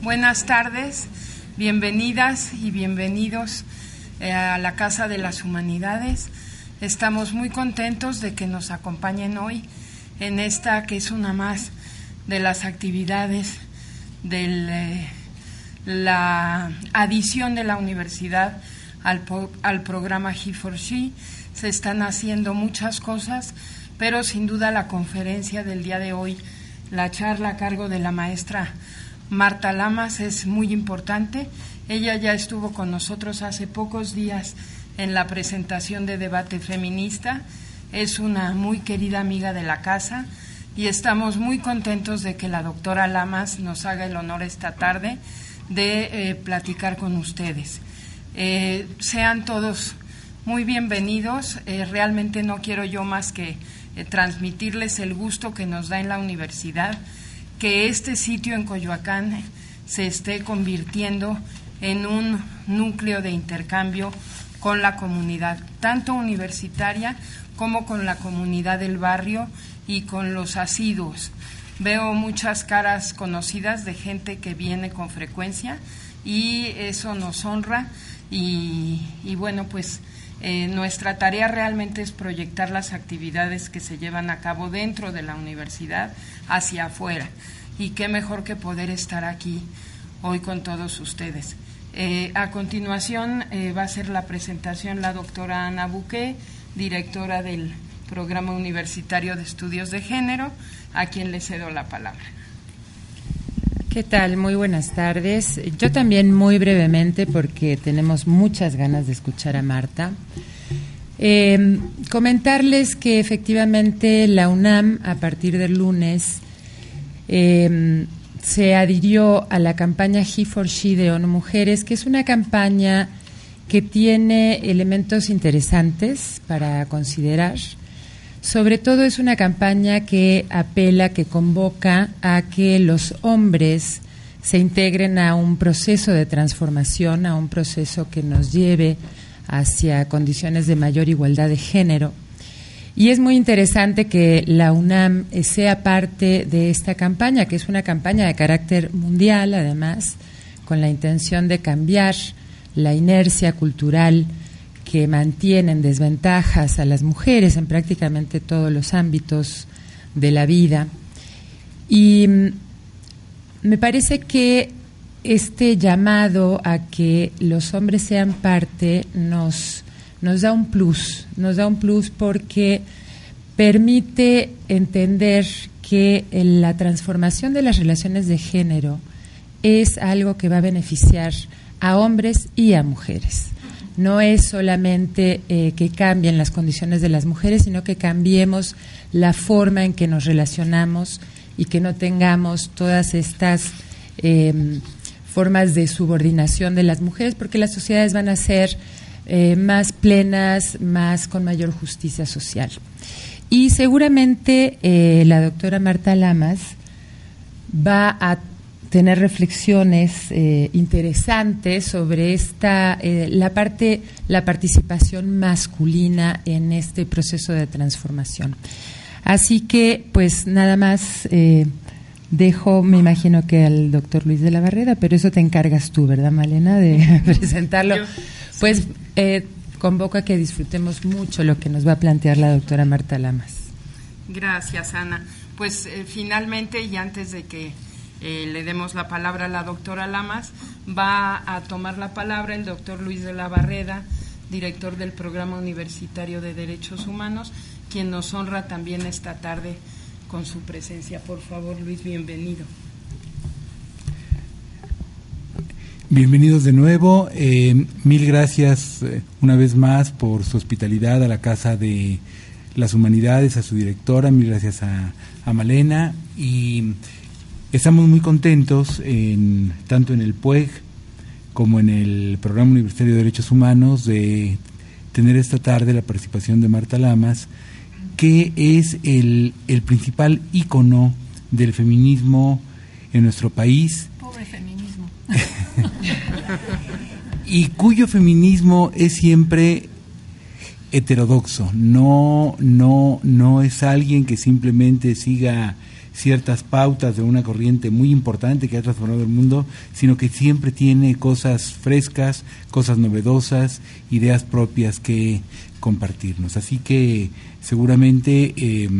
Buenas tardes, bienvenidas y bienvenidos a la Casa de las Humanidades. Estamos muy contentos de que nos acompañen hoy en esta que es una más de las actividades de la adición de la universidad al programa He4She. Se están haciendo muchas cosas, pero sin duda la conferencia del día de hoy, la charla a cargo de la maestra Marta Lamas, es muy importante. Ella ya estuvo con nosotros hace pocos días en la presentación de Debate Feminista. Es una muy querida amiga de la casa y estamos muy contentos de que la doctora Lamas nos haga el honor esta tarde de platicar con ustedes. Sean todos muy bienvenidos. Realmente no quiero yo más que transmitirles el gusto que nos da en la universidad que este sitio en Coyoacán se esté convirtiendo en un núcleo de intercambio con la comunidad, tanto universitaria como con la comunidad del barrio y con los asiduos. Veo muchas caras conocidas de gente que viene con frecuencia y eso nos honra y bueno, pues nuestra tarea realmente es proyectar las actividades que se llevan a cabo dentro de la universidad hacia afuera, y qué mejor que poder estar aquí hoy con todos ustedes. A continuación va a ser la presentación la doctora Ana Buqué, directora del Programa Universitario de Estudios de Género, a quien le cedo la palabra. ¿Qué tal? Muy buenas tardes. Yo también muy brevemente, porque tenemos muchas ganas de escuchar a Marta. Comentarles que efectivamente la UNAM, a partir del lunes, se adhirió a la campaña He4She de ONU Mujeres, que es una campaña que tiene elementos interesantes para considerar. Sobre todo es una campaña que apela, que convoca a que los hombres se integren a un proceso de transformación, a un proceso que nos lleve hacia condiciones de mayor igualdad de género. Y es muy interesante que la UNAM sea parte de esta campaña, que es una campaña de carácter mundial, además, con la intención de cambiar la inercia cultural que mantienen desventajas a las mujeres en prácticamente todos los ámbitos de la vida. Y me parece que este llamado a que los hombres sean parte nos da un plus porque permite entender que la transformación de las relaciones de género es algo que va a beneficiar a hombres y a mujeres. No es solamente que cambien las condiciones de las mujeres, sino que cambiemos la forma en que nos relacionamos y que no tengamos todas estas formas de subordinación de las mujeres, porque las sociedades van a ser más plenas, más con mayor justicia social. Y seguramente la doctora Marta Lamas va a tener reflexiones interesantes sobre la participación masculina en este proceso de transformación. Así que, pues nada más dejo, me imagino que al doctor Luis de la Barrera, pero eso te encargas tú, ¿verdad, Malena, de presentarlo? Pues convoco a que disfrutemos mucho lo que nos va a plantear la doctora Marta Lamas. Gracias, Ana. Pues finalmente, y antes de que le demos la palabra a la doctora Lamas, va a tomar la palabra el doctor Luis de la Barrera, director del Programa Universitario de Derechos Humanos, quien nos honra también esta tarde con su presencia. Por favor, Luis, bienvenido. Bienvenidos de nuevo. Mil gracias una vez más por su hospitalidad a la Casa de las Humanidades, a su directora. Mil gracias a Malena. Y estamos muy contentos, tanto en el PUEG como en el Programa Universitario de Derechos Humanos, de tener esta tarde la participación de Marta Lamas, que es el principal ícono del feminismo en nuestro país. Pobre feminismo. Y cuyo feminismo es siempre heterodoxo, no es alguien que simplemente siga ciertas pautas de una corriente muy importante que ha transformado el mundo, sino que siempre tiene cosas frescas, cosas novedosas, ideas propias que compartirnos. Así que seguramente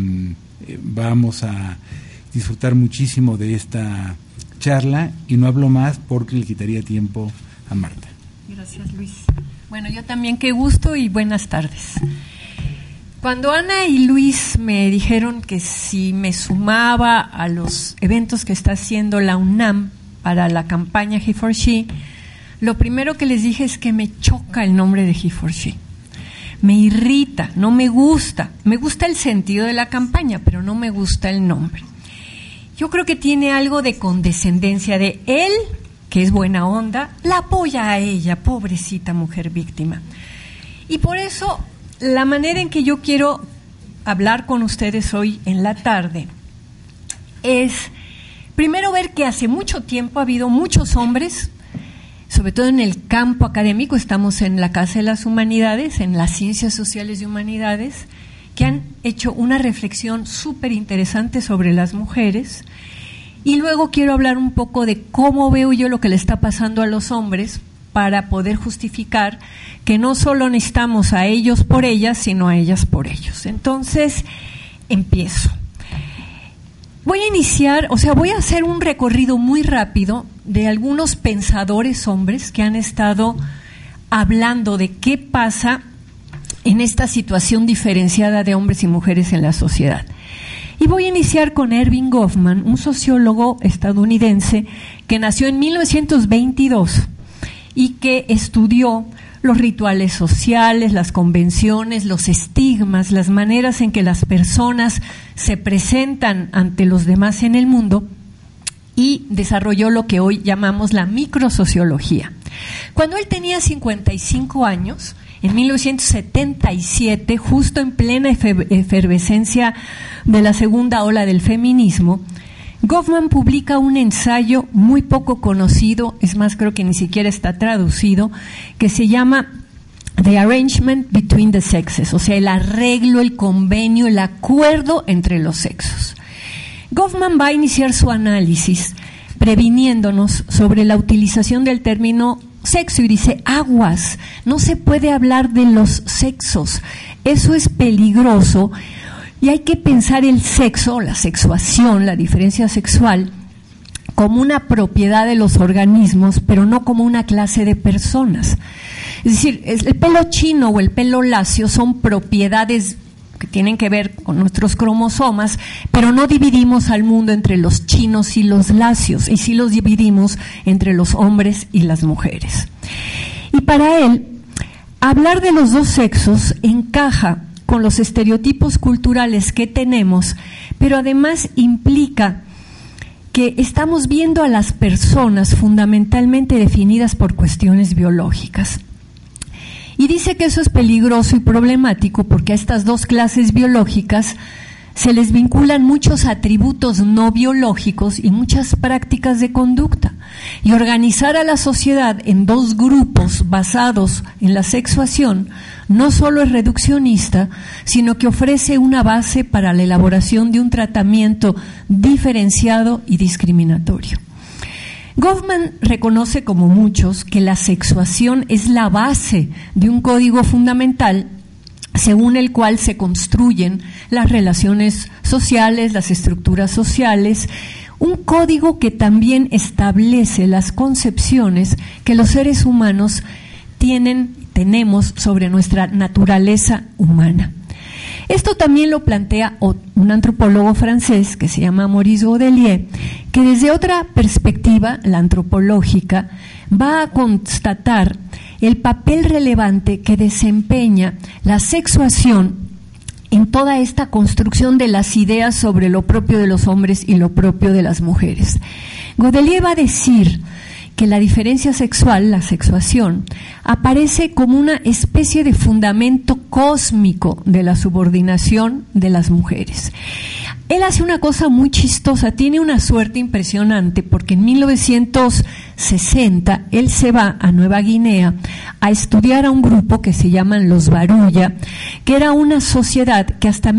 vamos a disfrutar muchísimo de esta charla, y no hablo más porque le quitaría tiempo a Marta. Gracias, Luis. Bueno, yo también, qué gusto y buenas tardes. Cuando Ana y Luis me dijeron que si me sumaba a los eventos que está haciendo la UNAM para la campaña He4She, lo primero que les dije es que me choca el nombre de He4She. Me irrita, no me gusta. Me gusta el sentido de la campaña, pero no me gusta el nombre. Yo creo que tiene algo de condescendencia de él, que es buena onda, la apoya a ella, pobrecita mujer víctima. Y por eso, la manera en que yo quiero hablar con ustedes hoy en la tarde es, primero, ver que hace mucho tiempo ha habido muchos hombres, sobre todo en el campo académico, estamos en la Casa de las Humanidades, en las Ciencias Sociales y Humanidades, que han hecho una reflexión súper interesante sobre las mujeres. Y luego quiero hablar un poco de cómo veo yo lo que le está pasando a los hombres, para poder justificar que no solo necesitamos a ellos por ellas, sino a ellas por ellos. Entonces, empiezo. Voy a hacer un recorrido muy rápido de algunos pensadores hombres que han estado hablando de qué pasa en esta situación diferenciada de hombres y mujeres en la sociedad. Y voy a iniciar con Erving Goffman, un sociólogo estadounidense que nació en 1922 y que estudió los rituales sociales, las convenciones, los estigmas, las maneras en que las personas se presentan ante los demás en el mundo, y desarrolló lo que hoy llamamos la microsociología. Cuando él tenía 55 años, en 1977, justo en plena efervescencia de la segunda ola del feminismo, Goffman publica un ensayo muy poco conocido, es más, creo que ni siquiera está traducido, que se llama The Arrangement Between the Sexes, o sea, el arreglo, el convenio, el acuerdo entre los sexos. Goffman va a iniciar su análisis previniéndonos sobre la utilización del término sexo y dice: aguas, no se puede hablar de los sexos, eso es peligroso. Y hay que pensar el sexo, la sexuación, la diferencia sexual, como una propiedad de los organismos, pero no como una clase de personas. Es decir, el pelo chino o el pelo lacio son propiedades que tienen que ver con nuestros cromosomas, pero no dividimos al mundo entre los chinos y los lacios, y sí los dividimos entre los hombres y las mujeres. Y para él, hablar de los dos sexos encaja con los estereotipos culturales que tenemos, pero además implica que estamos viendo a las personas fundamentalmente definidas por cuestiones biológicas. Y dice que eso es peligroso y problemático porque a estas dos clases biológicas se les vinculan muchos atributos no biológicos y muchas prácticas de conducta. Y organizar a la sociedad en dos grupos basados en la sexuación no solo es reduccionista, sino que ofrece una base para la elaboración de un tratamiento diferenciado y discriminatorio. Goffman reconoce, como muchos, que la sexuación es la base de un código fundamental según el cual se construyen las relaciones sociales, las estructuras sociales, un código que también establece las concepciones que los seres humanos tenemos sobre nuestra naturaleza humana. Esto también lo plantea un antropólogo francés que se llama Maurice Godelier, que desde otra perspectiva, la antropológica, va a constatar el papel relevante que desempeña la sexuación en toda esta construcción de las ideas sobre lo propio de los hombres y lo propio de las mujeres. Godelier va a decir que la diferencia sexual, la sexuación, aparece como una especie de fundamento cósmico de la subordinación de las mujeres. él hace una cosa muy chistosa, tiene una suerte impresionante, porque en 1960 él se va a Nueva Guinea a estudiar a un grupo que se llaman los Baruya, que era una sociedad que hasta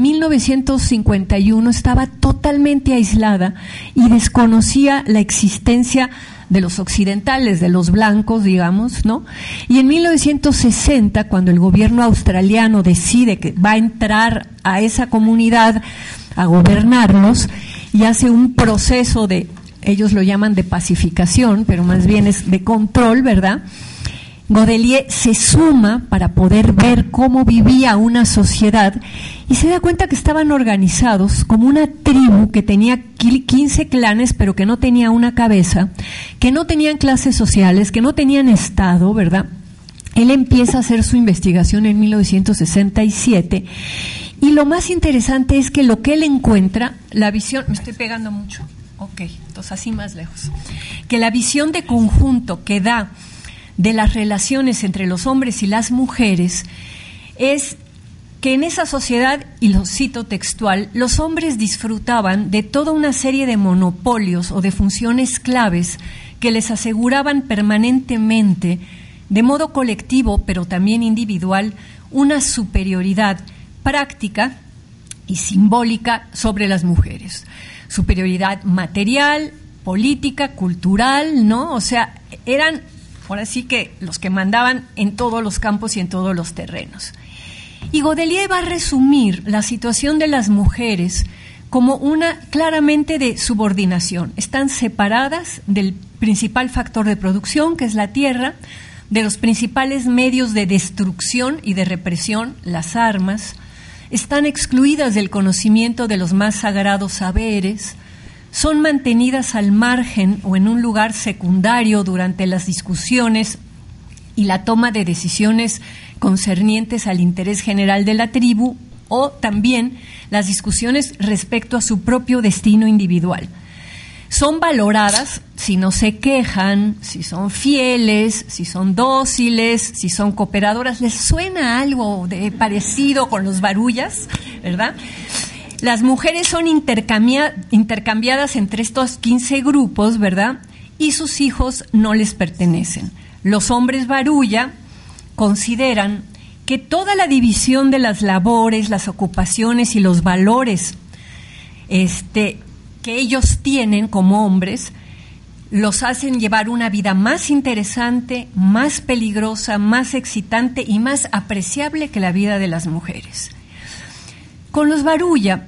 1951 estaba totalmente aislada y desconocía la existencia de los occidentales, de los blancos, digamos, ¿no? Y en 1960, cuando el gobierno australiano decide que va a entrar a esa comunidad a gobernarlos y hace un proceso de, ellos lo llaman de pacificación, pero más bien es de control, ¿verdad? Godelier se suma para poder ver cómo vivía una sociedad y se da cuenta que estaban organizados como una tribu que tenía 15 clanes, pero que no tenía una cabeza, que no tenían clases sociales, que no tenían estado, ¿verdad? Él empieza a hacer su investigación en 1967 y lo más interesante es que lo que él encuentra, la visión, me estoy pegando mucho, ok, entonces así más lejos, que la visión de conjunto que da de las relaciones entre los hombres y las mujeres es que en esa sociedad, y lo cito textual, los hombres disfrutaban de toda una serie de monopolios o de funciones claves que les aseguraban permanentemente, de modo colectivo pero también individual, una superioridad práctica y simbólica sobre las mujeres. Superioridad material, política, cultural, ¿no? O sea, eran ahora sí que los que mandaban en todos los campos y en todos los terrenos. Y Godelier va a resumir la situación de las mujeres como una claramente de subordinación. Están separadas del principal factor de producción, que es la tierra, de los principales medios de destrucción y de represión, las armas. Están excluidas del conocimiento de los más sagrados saberes. Son mantenidas al margen o en un lugar secundario durante las discusiones y la toma de decisiones concernientes al interés general de la tribu o también las discusiones respecto a su propio destino individual. Son valoradas si no se quejan, si son fieles, si son dóciles, si son cooperadoras. ¿Les suena algo de parecido con los barullas, verdad? Las mujeres son intercambiadas entre estos 15 grupos, ¿verdad? Y sus hijos no les pertenecen. Los hombres barulla consideran que toda la división de las labores, las ocupaciones y los valores que ellos tienen como hombres los hacen llevar una vida más interesante, más peligrosa, más excitante y más apreciable que la vida de las mujeres. Con los barulla,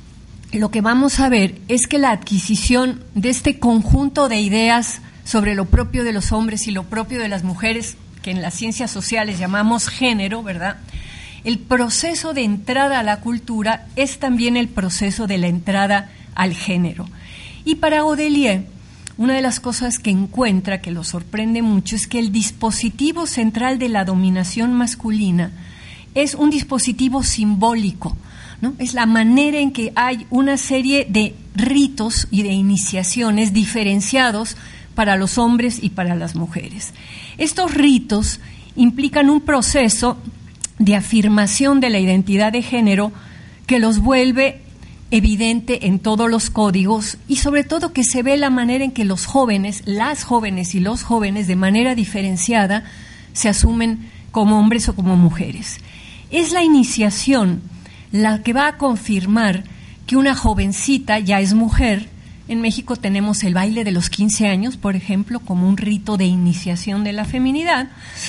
lo que vamos a ver es que la adquisición de este conjunto de ideas sobre lo propio de los hombres y lo propio de las mujeres, que en las ciencias sociales llamamos género, ¿verdad? El proceso de entrada a la cultura es también el proceso de la entrada al género. Y para Godelier, una de las cosas que encuentra, que lo sorprende mucho, es que el dispositivo central de la dominación masculina es un dispositivo simbólico, ¿no? Es la manera en que hay una serie de ritos y de iniciaciones diferenciados para los hombres y para las mujeres. Estos ritos implican un proceso de afirmación de la identidad de género que los vuelve evidente en todos los códigos y sobre todo que se ve la manera en que los jóvenes, las jóvenes y los jóvenes de manera diferenciada se asumen como hombres o como mujeres. Es la iniciación la que va a confirmar que una jovencita ya es mujer. En México tenemos el baile de los 15 años, por ejemplo, como un rito de iniciación de la feminidad,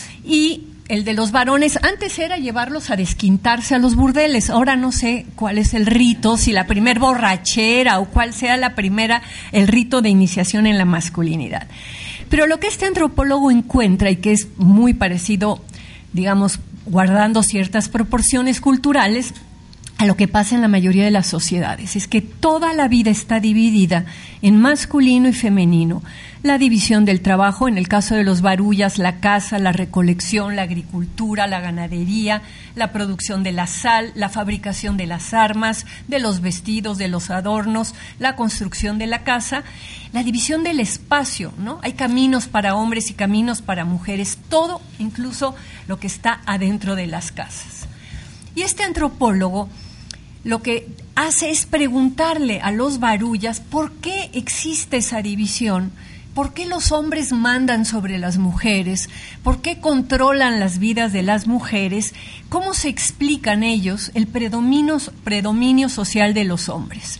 y el de los varones, antes era llevarlos a desquintarse a los burdeles, ahora no sé cuál es el rito, si la primer borrachera o cuál sea el rito de iniciación en la masculinidad. Pero lo que este antropólogo encuentra, y que es muy parecido, digamos, guardando ciertas proporciones culturales, a lo que pasa en la mayoría de las sociedades, es que toda la vida está dividida en masculino y femenino. La división del trabajo, en el caso de los barullas, la caza, la recolección, la agricultura, la ganadería, la producción de la sal, la fabricación de las armas, de los vestidos, de los adornos, la construcción de la casa, la división del espacio, ¿no? Hay caminos para hombres y caminos para mujeres, todo, incluso lo que está adentro de las casas. Y este antropólogo lo que hace es preguntarle a los barullas por qué existe esa división, por qué los hombres mandan sobre las mujeres, por qué controlan las vidas de las mujeres, cómo se explican ellos el predominio social de los hombres.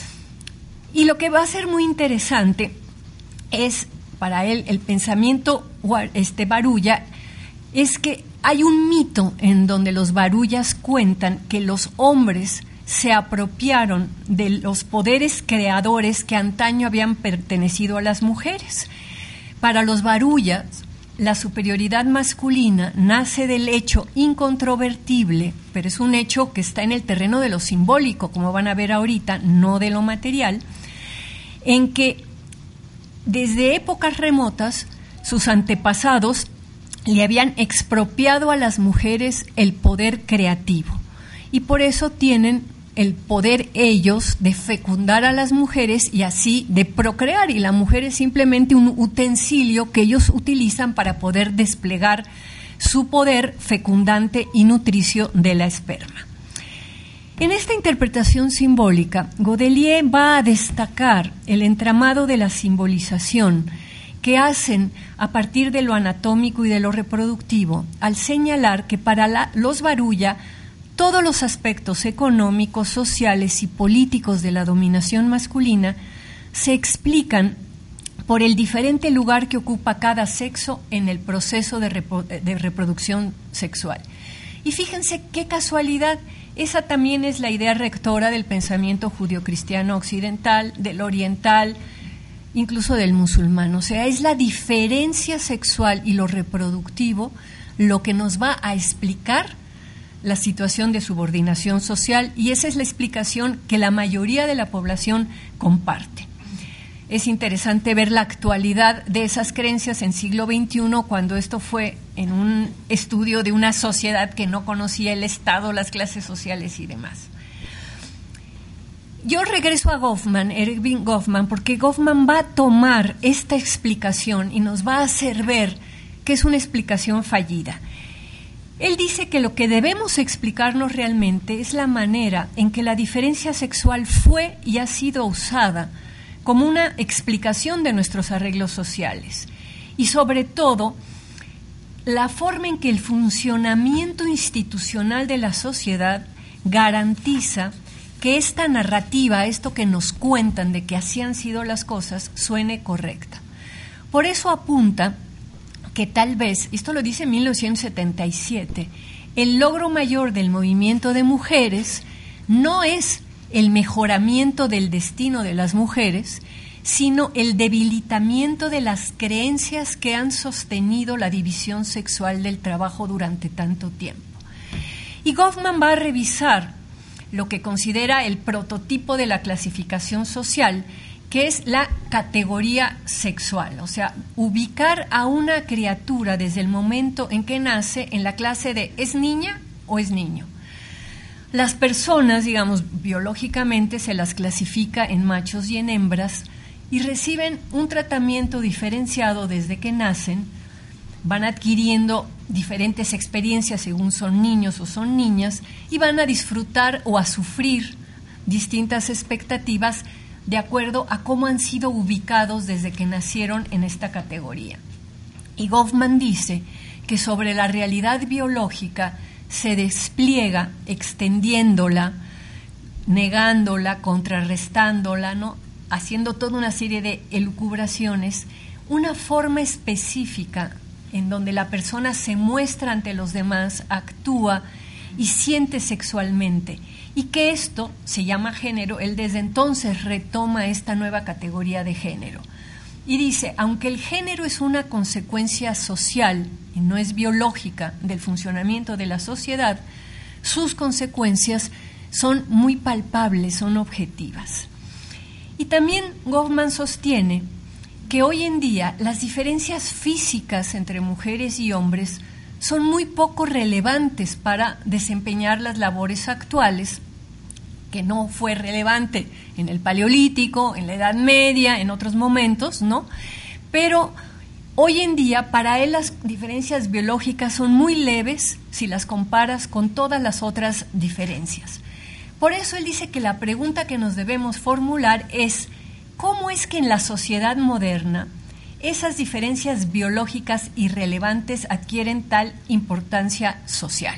Y lo que va a ser muy interesante es, para él, el pensamiento barulla, es que hay un mito en donde los barullas cuentan que los hombres se apropiaron de los poderes creadores que antaño habían pertenecido a las mujeres. Para los barullas, la superioridad masculina nace del hecho incontrovertible, pero es un hecho que está en el terreno de lo simbólico, como van a ver ahorita, no de lo material, en que desde épocas remotas sus antepasados le habían expropiado a las mujeres el poder creativo, y por eso tienen el poder ellos de fecundar a las mujeres y así de procrear, y la mujer es simplemente un utensilio que ellos utilizan para poder desplegar su poder fecundante y nutricio de la esperma. En esta interpretación simbólica, Godelier va a destacar el entramado de la simbolización que hacen a partir de lo anatómico y de lo reproductivo, al señalar que para los barulla todos los aspectos económicos, sociales y políticos de la dominación masculina se explican por el diferente lugar que ocupa cada sexo en el proceso de reproducción sexual. Y fíjense qué casualidad, esa también es la idea rectora del pensamiento judio-cristiano occidental, del oriental, incluso del musulmán. O sea, es la diferencia sexual y lo reproductivo lo que nos va a explicar la situación de subordinación social, y esa es la explicación que la mayoría de la población comparte. Es interesante ver la actualidad de esas creencias en siglo XXI, cuando esto fue en un estudio de una sociedad que no conocía el Estado, las clases sociales y demás. Yo regreso a Goffman, Erving Goffman, porque Goffman va a tomar esta explicación y nos va a hacer ver que es una explicación fallida. Él dice que lo que debemos explicarnos realmente es la manera en que la diferencia sexual fue y ha sido usada como una explicación de nuestros arreglos sociales, y sobre todo la forma en que el funcionamiento institucional de la sociedad garantiza que esta narrativa, esto que nos cuentan de que así han sido las cosas, suene correcta. Por eso apunta que tal vez, esto lo dice en 1977, el logro mayor del movimiento de mujeres no es el mejoramiento del destino de las mujeres, sino el debilitamiento de las creencias que han sostenido la división sexual del trabajo durante tanto tiempo. Y Goffman va a revisar lo que considera el prototipo de la clasificación social, que es la categoría sexual, o sea, ubicar a una criatura desde el momento en que nace en la clase de ¿es niña o es niño? Las personas, digamos, biológicamente se las clasifica en machos y en hembras y reciben un tratamiento diferenciado desde que nacen, van adquiriendo diferentes experiencias según son niños o son niñas y van a disfrutar o a sufrir distintas expectativas de acuerdo a cómo han sido ubicados desde que nacieron en esta categoría. Y Goffman dice que sobre la realidad biológica se despliega extendiéndola, negándola, contrarrestándola, ¿no? Haciendo toda una serie de elucubraciones, una forma específica en donde la persona se muestra ante los demás, actúa y siente sexualmente, y que esto se llama género. Él desde entonces retoma esta nueva categoría de género. Y dice, aunque el género es una consecuencia social y no es biológica del funcionamiento de la sociedad, sus consecuencias son muy palpables, son objetivas. Y también Goffman sostiene que hoy en día las diferencias físicas entre mujeres y hombres son muy poco relevantes para desempeñar las labores actuales, que no fue relevante en el Paleolítico, en la Edad Media, en otros momentos, ¿no? Pero hoy en día para él las diferencias biológicas son muy leves si las comparas con todas las otras diferencias. Por eso él dice que la pregunta que nos debemos formular es: ¿cómo es que en la sociedad moderna esas diferencias biológicas irrelevantes adquieren tal importancia social?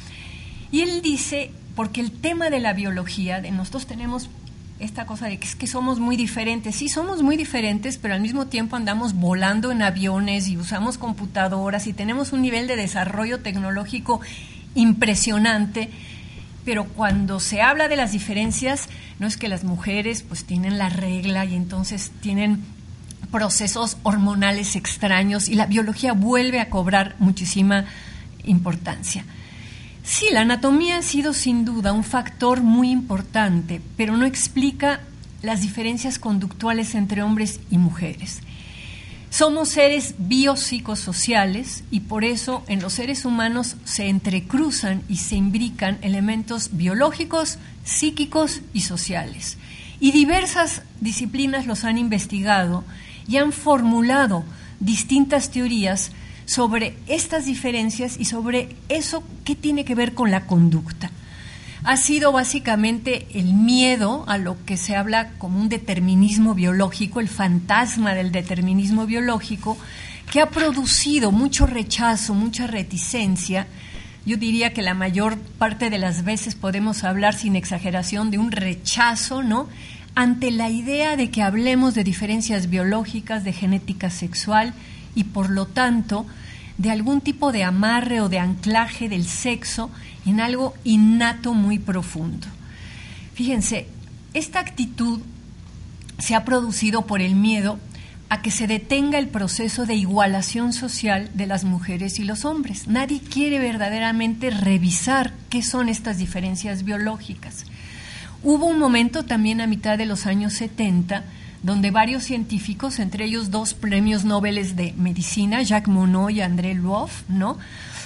Y él dice, porque el tema de la biología, de nosotros tenemos esta cosa de que es que somos muy diferentes. Sí, somos muy diferentes, pero al mismo tiempo andamos volando en aviones y usamos computadoras y tenemos un nivel de desarrollo tecnológico impresionante. Pero cuando se habla de las diferencias, no es que las mujeres pues tienen la regla y entonces tienen procesos hormonales extraños y la biología vuelve a cobrar muchísima importancia. Sí, la anatomía ha sido sin duda un factor muy importante, pero no explica las diferencias conductuales entre hombres y mujeres. Somos seres biopsicosociales y por eso en los seres humanos se entrecruzan y se imbrican elementos biológicos, psíquicos y sociales. Y diversas disciplinas los han investigado y han formulado distintas teorías sobre estas diferencias y sobre eso que tiene que ver con la conducta. Ha sido básicamente el miedo a lo que se habla como un determinismo biológico, el fantasma del determinismo biológico, que ha producido mucho rechazo, mucha reticencia. Yo diría que la mayor parte de las veces podemos hablar sin exageración de un rechazo, ¿no?, ante la idea de que hablemos de diferencias biológicas, de genética sexual y por lo tanto de algún tipo de amarre o de anclaje del sexo en algo innato muy profundo. Fíjense, esta actitud se ha producido por el miedo a que se detenga el proceso de igualación social de las mujeres y los hombres. Nadie quiere verdaderamente revisar qué son estas diferencias biológicas. Hubo un momento también a mitad de los años 70 donde varios científicos, entre ellos 2 premios Nobel de medicina, Jacques Monod y André Lwoff, ¿no?,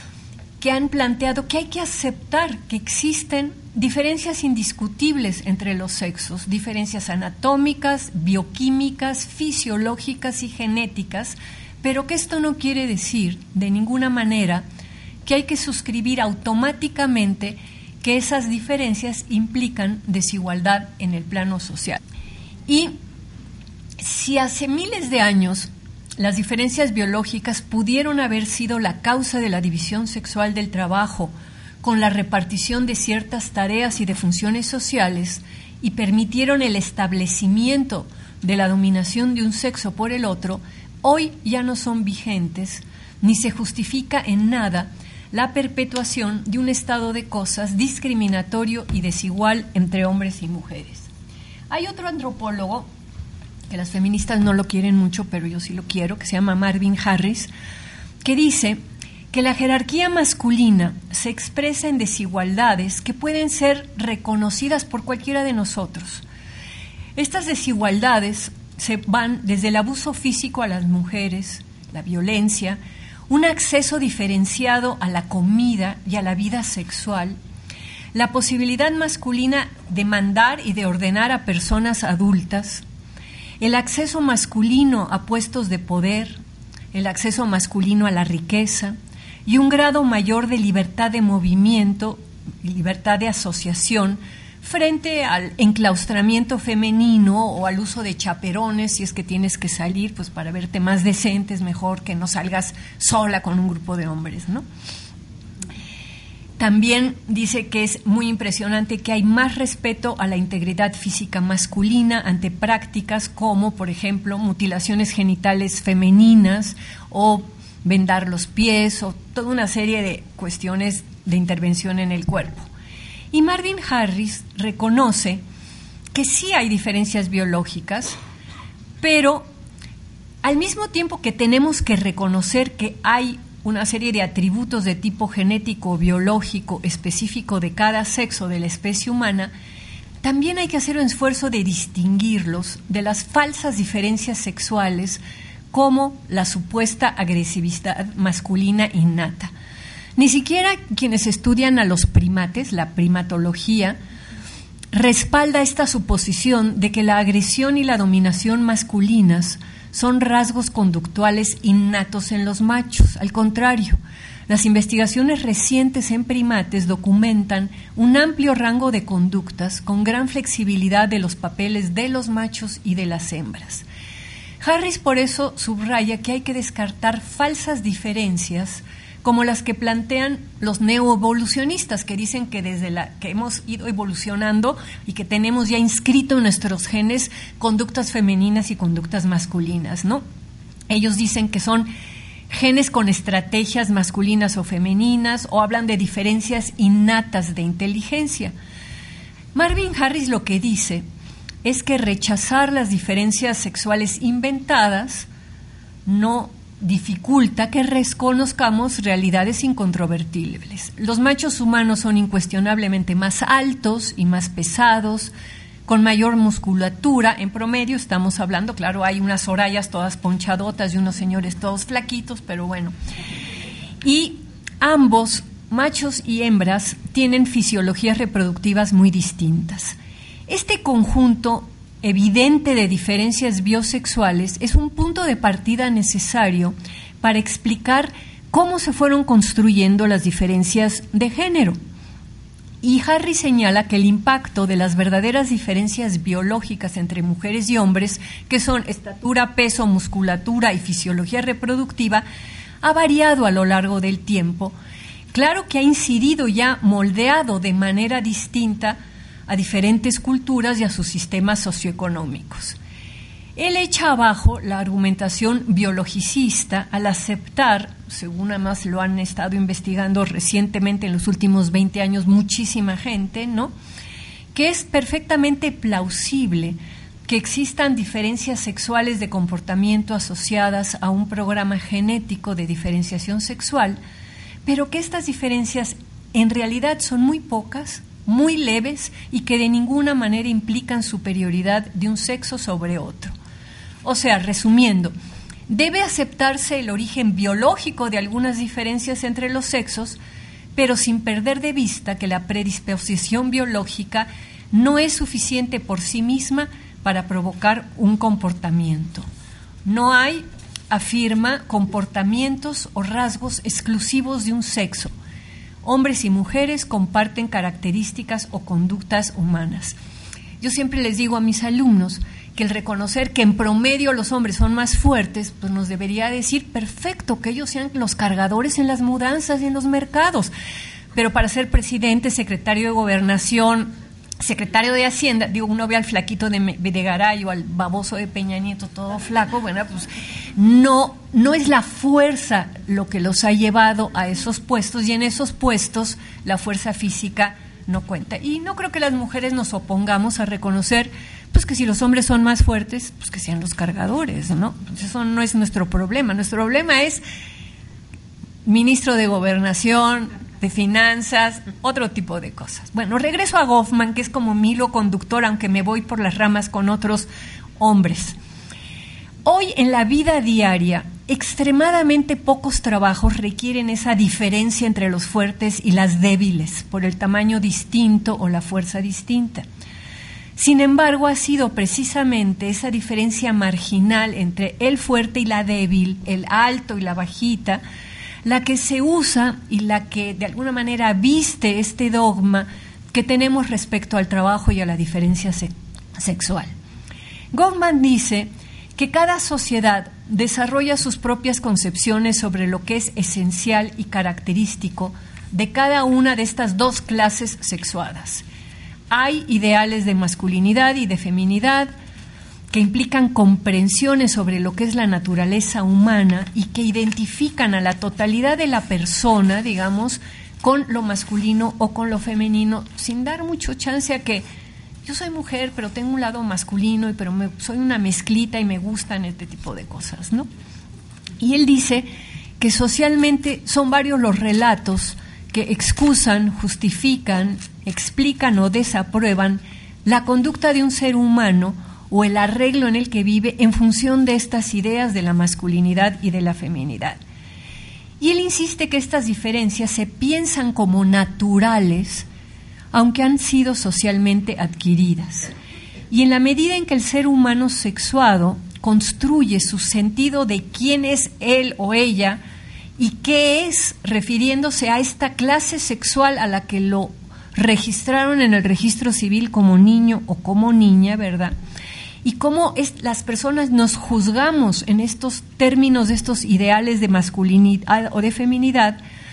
que han planteado que hay que aceptar que existen diferencias indiscutibles entre los sexos, diferencias anatómicas, bioquímicas, fisiológicas y genéticas, pero que esto no quiere decir de ninguna manera que hay que suscribir automáticamente que esas diferencias implican desigualdad en el plano social. Y si hace miles de años las diferencias biológicas pudieron haber sido la causa de la división sexual del trabajo, con la repartición de ciertas tareas y de funciones sociales, y permitieron el establecimiento de la dominación de un sexo por el otro, hoy ya no son vigentes, ni se justifica en nada la perpetuación de un estado de cosas discriminatorio y desigual entre hombres y mujeres. Hay otro antropólogo, que las feministas no lo quieren mucho, pero yo sí lo quiero, que se llama Marvin Harris, que dice que la jerarquía masculina se expresa en desigualdades que pueden ser reconocidas por cualquiera de nosotros. Estas desigualdades se van desde el abuso físico a las mujeres, la violencia, un acceso diferenciado a la comida y a la vida sexual, la posibilidad masculina de mandar y de ordenar a personas adultas, el acceso masculino a puestos de poder, el acceso masculino a la riqueza y un grado mayor de libertad de movimiento, libertad de asociación frente al enclaustramiento femenino o al uso de chaperones. Si es que tienes que salir, pues para verte más decente es mejor que no salgas sola con un grupo de hombres, ¿no? También dice que es muy impresionante que hay más respeto a la integridad física masculina ante prácticas como, por ejemplo, mutilaciones genitales femeninas o vendar los pies o toda una serie de cuestiones de intervención en el cuerpo. Y Marvin Harris reconoce que sí hay diferencias biológicas, pero al mismo tiempo que tenemos que reconocer que hay una serie de atributos de tipo genético o biológico específico de cada sexo de la especie humana, también hay que hacer un esfuerzo de distinguirlos de las falsas diferencias sexuales como la supuesta agresividad masculina innata. Ni siquiera quienes estudian a los primates, la primatología, respalda esta suposición de que la agresión y la dominación masculinas son rasgos conductuales innatos en los machos. Al contrario, las investigaciones recientes en primates documentan un amplio rango de conductas con gran flexibilidad de los papeles de los machos y de las hembras. Harris por eso subraya que hay que descartar falsas diferencias como las que plantean los neoevolucionistas, que dicen que desde que hemos ido evolucionando y que tenemos ya inscrito en nuestros genes conductas femeninas y conductas masculinas, ¿no? Ellos dicen que son genes con estrategias masculinas o femeninas, o hablan de diferencias innatas de inteligencia. Marvin Harris lo que dice es que rechazar las diferencias sexuales inventadas no dificulta que reconozcamos realidades incontrovertibles. Los machos humanos son incuestionablemente más altos y más pesados, con mayor musculatura. En promedio estamos hablando, claro, hay unas Sorayas todas ponchadotas y unos señores todos flaquitos, pero bueno. Y ambos, machos y hembras, tienen fisiologías reproductivas muy distintas. Este conjunto evidente de diferencias biosexuales es un punto de partida necesario para explicar cómo se fueron construyendo las diferencias de género. Y Harris señala que el impacto de las verdaderas diferencias biológicas entre mujeres y hombres, que son estatura, peso, musculatura y fisiología reproductiva, ha variado a lo largo del tiempo. Claro que ha incidido ya moldeado de manera distinta a diferentes culturas y a sus sistemas socioeconómicos. Él echa abajo la argumentación biologicista al aceptar, según además lo han estado investigando recientemente en los últimos 20 años muchísima gente, ¿no?, que es perfectamente plausible que existan diferencias sexuales de comportamiento asociadas a un programa genético de diferenciación sexual, pero que estas diferencias en realidad son muy pocas, muy leves y que de ninguna manera implican superioridad de un sexo sobre otro. O sea, resumiendo, debe aceptarse el origen biológico de algunas diferencias entre los sexos, pero sin perder de vista que la predisposición biológica no es suficiente por sí misma para provocar un comportamiento. No hay, afirma, comportamientos o rasgos exclusivos de un sexo. Hombres y mujeres comparten características o conductas humanas. Yo siempre les digo a mis alumnos que el reconocer que en promedio los hombres son más fuertes, pues nos debería decir perfecto que ellos sean los cargadores en las mudanzas y en los mercados. Pero para ser presidente, secretario de Gobernación, secretario de Hacienda, digo, uno ve al flaquito de Videgaray o al baboso de Peña Nieto todo flaco, bueno, pues no es la fuerza lo que los ha llevado a esos puestos, y en esos puestos la fuerza física no cuenta. Y no creo que las mujeres nos opongamos a reconocer pues que si los hombres son más fuertes, pues que sean los cargadores, ¿no? Eso no es nuestro problema. Nuestro problema es ministro de Gobernación, de Finanzas, otro tipo de cosas. Bueno, regreso a Goffman, que es como mi hilo conductor, aunque me voy por las ramas con otros hombres. Hoy en la vida diaria, extremadamente pocos trabajos requieren esa diferencia entre los fuertes y las débiles, por el tamaño distinto o la fuerza distinta. Sin embargo, ha sido precisamente esa diferencia marginal entre el fuerte y la débil, el alto y la bajita, la que se usa y la que de alguna manera viste este dogma que tenemos respecto al trabajo y a la diferencia sexual. Goffman dice que cada sociedad desarrolla sus propias concepciones sobre lo que es esencial y característico de cada una de estas dos clases sexuadas. Hay ideales de masculinidad y de feminidad que implican comprensiones sobre lo que es la naturaleza humana y que identifican a la totalidad de la persona, digamos, con lo masculino o con lo femenino, sin dar mucho chance a que yo soy mujer, pero tengo un lado masculino, pero soy una mezclita y me gustan este tipo de cosas, ¿no? Y él dice que socialmente son varios los relatos que excusan, justifican, explican o desaprueban la conducta de un ser humano o el arreglo en el que vive en función de estas ideas de la masculinidad y de la feminidad. Y él insiste que estas diferencias se piensan como naturales, aunque han sido socialmente adquiridas. Y en la medida en que el ser humano sexuado construye su sentido de quién es él o ella y qué es, refiriéndose a esta clase sexual a la que lo registraron en el registro civil como niño o como niña, ¿verdad? Y cómo las personas nos juzgamos en estos términos de estos ideales de masculinidad o de feminidad.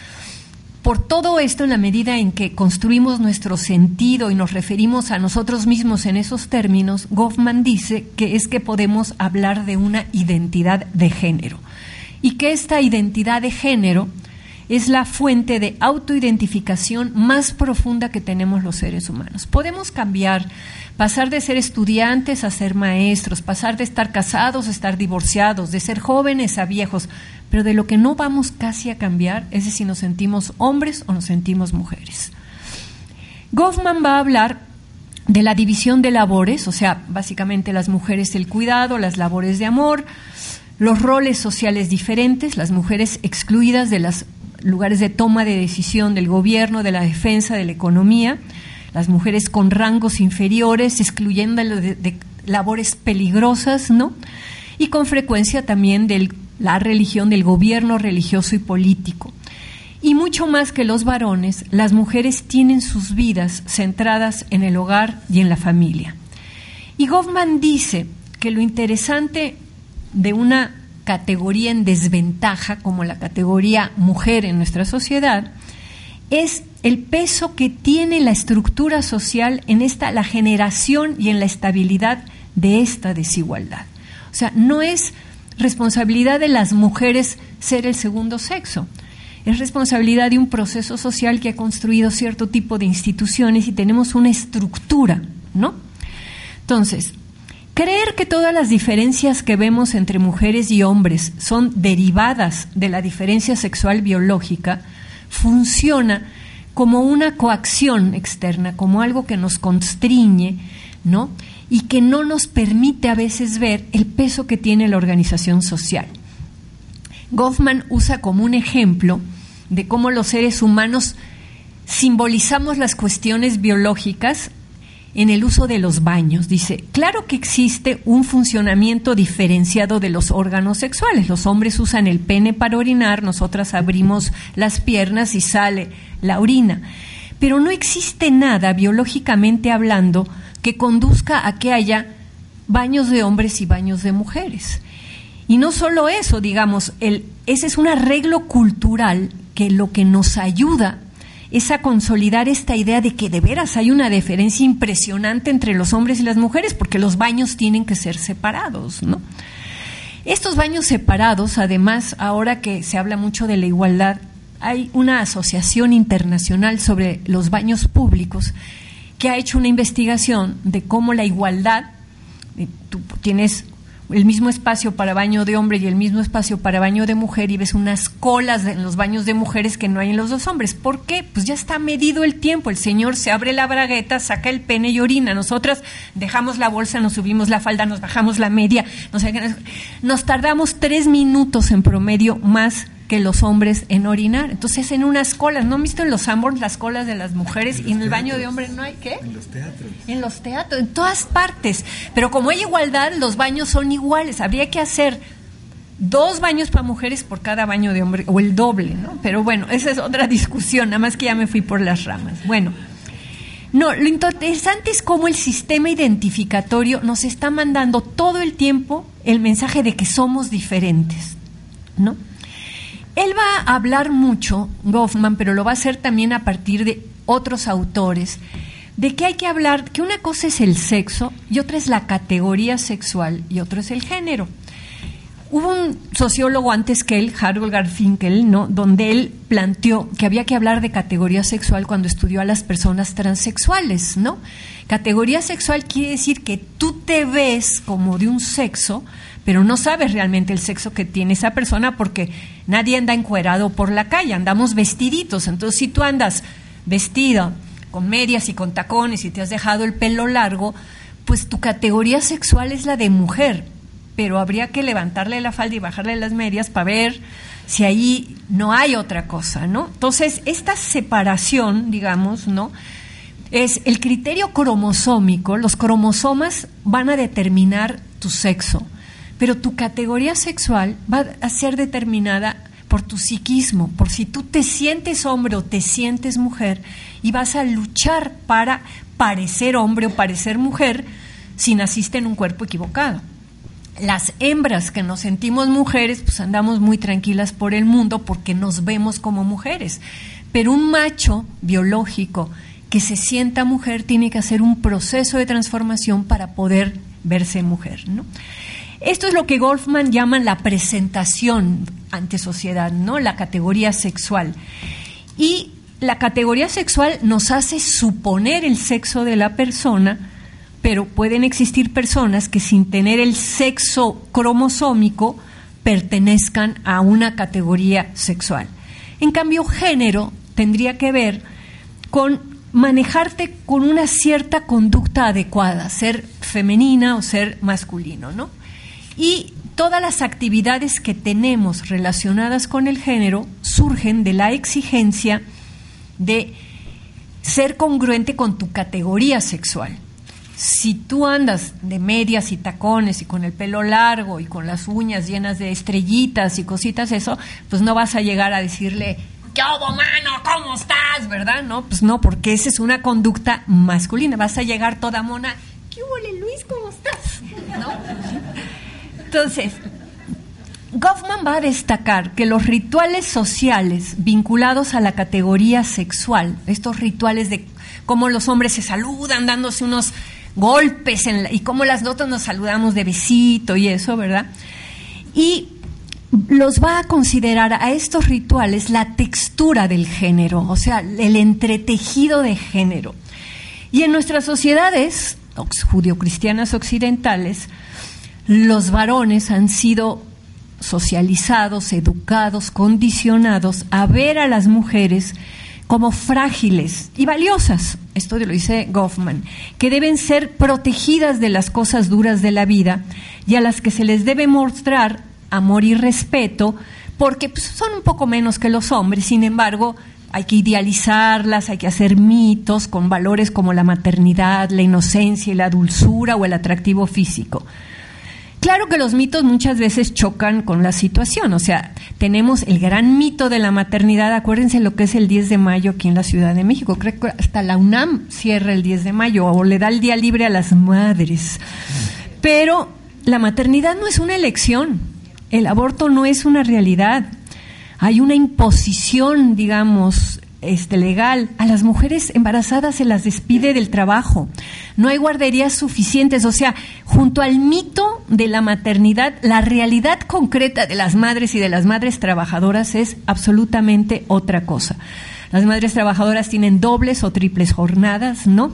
Por todo esto, en la medida en que construimos nuestro sentido y nos referimos a nosotros mismos en esos términos, Goffman dice que es que podemos hablar de una identidad de género y que esta identidad de género es la fuente de autoidentificación más profunda que tenemos los seres humanos. Podemos cambiar, pasar de ser estudiantes a ser maestros, pasar de estar casados a estar divorciados, de ser jóvenes a viejos, pero de lo que no vamos casi a cambiar es de si nos sentimos hombres o nos sentimos mujeres. Goffman va a hablar de la división de labores, o sea, básicamente las mujeres el cuidado, las labores de amor, los roles sociales diferentes, las mujeres excluidas de los lugares de toma de decisión del gobierno, de la defensa, de la economía, las mujeres con rangos inferiores, excluyendo de labores peligrosas, ¿no? Y con frecuencia también de la religión, del gobierno religioso y político. Y mucho más que los varones, las mujeres tienen sus vidas centradas en el hogar y en la familia. Y Goffman dice que lo interesante de una categoría en desventaja, como la categoría mujer en nuestra sociedad, es el peso que tiene la estructura social en la generación y en la estabilidad de esta desigualdad. O sea, no es responsabilidad de las mujeres ser el segundo sexo, es responsabilidad de un proceso social que ha construido cierto tipo de instituciones y tenemos una estructura, ¿no? Entonces, creer que todas las diferencias que vemos entre mujeres y hombres son derivadas de la diferencia sexual biológica funciona como una coacción externa, como algo que nos constriñe, ¿no? Y que no nos permite a veces ver el peso que tiene la organización social. Goffman usa como un ejemplo de cómo los seres humanos simbolizamos las cuestiones biológicas en el uso de los baños. Dice, claro que existe un funcionamiento diferenciado de los órganos sexuales. Los hombres usan el pene para orinar, nosotras abrimos las piernas y sale la orina. Pero no existe nada, biológicamente hablando, que conduzca a que haya baños de hombres y baños de mujeres. Y no solo eso, digamos, ese es un arreglo cultural que lo que nos ayuda es a consolidar esta idea de que de veras hay una diferencia impresionante entre los hombres y las mujeres, porque los baños tienen que ser separados, ¿no? Estos baños separados, además, ahora que se habla mucho de la igualdad, hay una asociación internacional sobre los baños públicos que ha hecho una investigación de cómo la igualdad, tú tienes el mismo espacio para baño de hombre y el mismo espacio para baño de mujer y ves unas colas en los baños de mujeres que no hay en los dos hombres. ¿Por qué? Pues ya está medido el tiempo. El señor se abre la bragueta, saca el pene y orina. Nosotras dejamos la bolsa, nos subimos la falda, nos bajamos la media. Nos tardamos 3 minutos en promedio más que los hombres en orinar. Entonces en unas colas, ¿no han visto en los Sanborns las colas de las mujeres y en el baño de hombre no hay qué? En los teatros. En los teatros, en todas partes. Pero como hay igualdad, los baños son iguales. Habría que hacer 2 baños para mujeres por cada baño de hombre, o el doble, ¿no? Pero bueno, esa es otra discusión, nada más que ya me fui por las ramas. Bueno, no, lo interesante es cómo el sistema identificatorio nos está mandando todo el tiempo el mensaje de que somos diferentes, ¿no? Él va a hablar mucho, Goffman, pero lo va a hacer también a partir de otros autores, de que hay que hablar, que una cosa es el sexo y otra es la categoría sexual y otro es el género. Hubo un sociólogo antes que él, Harold Garfinkel, ¿no?, donde él planteó que había que hablar de categoría sexual cuando estudió a las personas transexuales, ¿no? Categoría sexual quiere decir que tú te ves como de un sexo, pero no sabes realmente el sexo que tiene esa persona porque nadie anda encuerado por la calle, andamos vestiditos. Entonces, si tú andas vestido con medias y con tacones y te has dejado el pelo largo, pues tu categoría sexual es la de mujer, pero habría que levantarle la falda y bajarle las medias para ver si ahí no hay otra cosa, ¿no? Entonces, esta separación, digamos, ¿no?, es el criterio cromosómico. Los cromosomas van a determinar tu sexo, pero tu categoría sexual va a ser determinada por tu psiquismo, por si tú te sientes hombre o te sientes mujer, y vas a luchar para parecer hombre o parecer mujer si naciste en un cuerpo equivocado. Las hembras que nos sentimos mujeres, pues andamos muy tranquilas por el mundo porque nos vemos como mujeres. Pero un macho biológico que se sienta mujer tiene que hacer un proceso de transformación para poder verse mujer, ¿no? Esto es lo que Goffman llama la presentación ante sociedad, ¿no? La categoría sexual. Y la categoría sexual nos hace suponer el sexo de la persona, pero pueden existir personas que sin tener el sexo cromosómico pertenezcan a una categoría sexual. En cambio, género tendría que ver con manejarte con una cierta conducta adecuada, ser femenina o ser masculino, ¿no? Y todas las actividades que tenemos relacionadas con el género surgen de la exigencia de ser congruente con tu categoría sexual. Si tú andas de medias y tacones y con el pelo largo y con las uñas llenas de estrellitas y cositas, eso, pues no vas a llegar a decirle, ¿qué hubo, mano? ¿Cómo estás? ¿Verdad? No, pues no, porque esa es una conducta masculina. Vas a llegar toda mona, ¿qué hubo, Luis? ¿Cómo estás? ¿No? Entonces, Goffman va a destacar que los rituales sociales vinculados a la categoría sexual, estos rituales de cómo los hombres se saludan dándose unos golpes y cómo las notas nos saludamos de besito y eso, ¿verdad? Y los va a considerar a estos rituales la textura del género, o sea, el entretejido de género. Y en nuestras sociedades judio-cristianas occidentales, los varones han sido socializados, educados, condicionados a ver a las mujeres como frágiles y valiosas, esto lo dice Goffman, que deben ser protegidas de las cosas duras de la vida y a las que se les debe mostrar amor y respeto, porque pues, son un poco menos que los hombres. Sin embargo, hay que idealizarlas, hay que hacer mitos con valores como la maternidad, la inocencia y la dulzura o el atractivo físico. Claro que los mitos muchas veces chocan con la situación, o sea, tenemos el gran mito de la maternidad, acuérdense lo que es el 10 de mayo aquí en la Ciudad de México, creo que hasta la UNAM cierra el 10 de mayo o le da el día libre a las madres, pero la maternidad no es una elección, el aborto no es una realidad, hay una imposición, digamos, legal. A las mujeres embarazadas se las despide del trabajo, no hay guarderías suficientes, o sea, junto al mito de la maternidad, la realidad concreta de las madres y de las madres trabajadoras es absolutamente otra cosa. Las madres trabajadoras tienen dobles o triples jornadas, ¿no?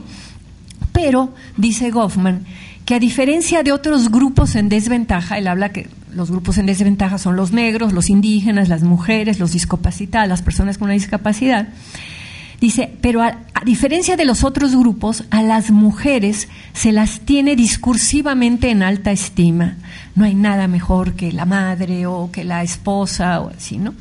Pero, dice Goffman, que a diferencia de otros grupos en desventaja, él habla que los grupos en desventaja son los negros, los indígenas, las mujeres, los discapacitados, las personas con una discapacidad. Dice, pero a diferencia de los otros grupos, a las mujeres se las tiene discursivamente en alta estima. No hay nada mejor que la madre o que la esposa o así, ¿no?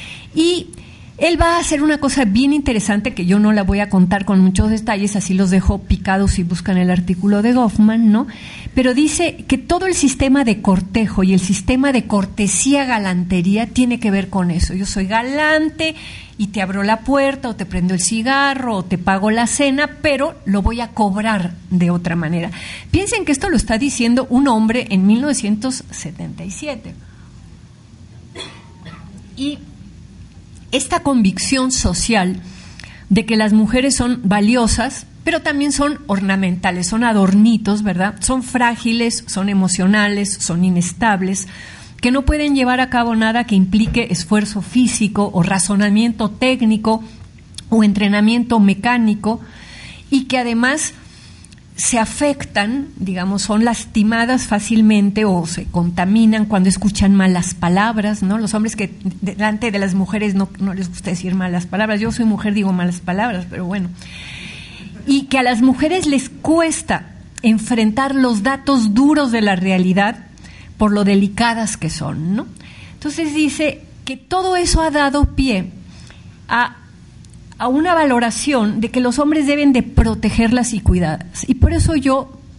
Y él va a hacer una cosa bien interesante que yo no la voy a contar con muchos detalles, así los dejo picados si buscan el artículo de Goffman, ¿no? Pero dice que todo el sistema de cortejo y el sistema de cortesía-galantería tiene que ver con eso. Yo soy galante y te abro la puerta o te prendo el cigarro o te pago la cena, pero lo voy a cobrar de otra manera. Piensen que esto lo está diciendo un hombre en 1977. Y esta convicción social de que las mujeres son valiosas, pero también son ornamentales, son adornitos, ¿verdad? Son frágiles, son emocionales, son inestables, que no pueden llevar a cabo nada que implique esfuerzo físico o razonamiento técnico o entrenamiento mecánico, y que además se afectan, digamos, son lastimadas fácilmente o se contaminan cuando escuchan malas palabras, ¿no? Los hombres que delante de las mujeres no les gusta decir malas palabras. Yo soy mujer, digo malas palabras, pero bueno. Y que a las mujeres les cuesta enfrentar los datos duros de la realidad por lo delicadas que son, ¿no? Entonces dice que todo eso ha dado pie a una valoración de que los hombres deben de protegerlas y cuidarlas. Y por eso yo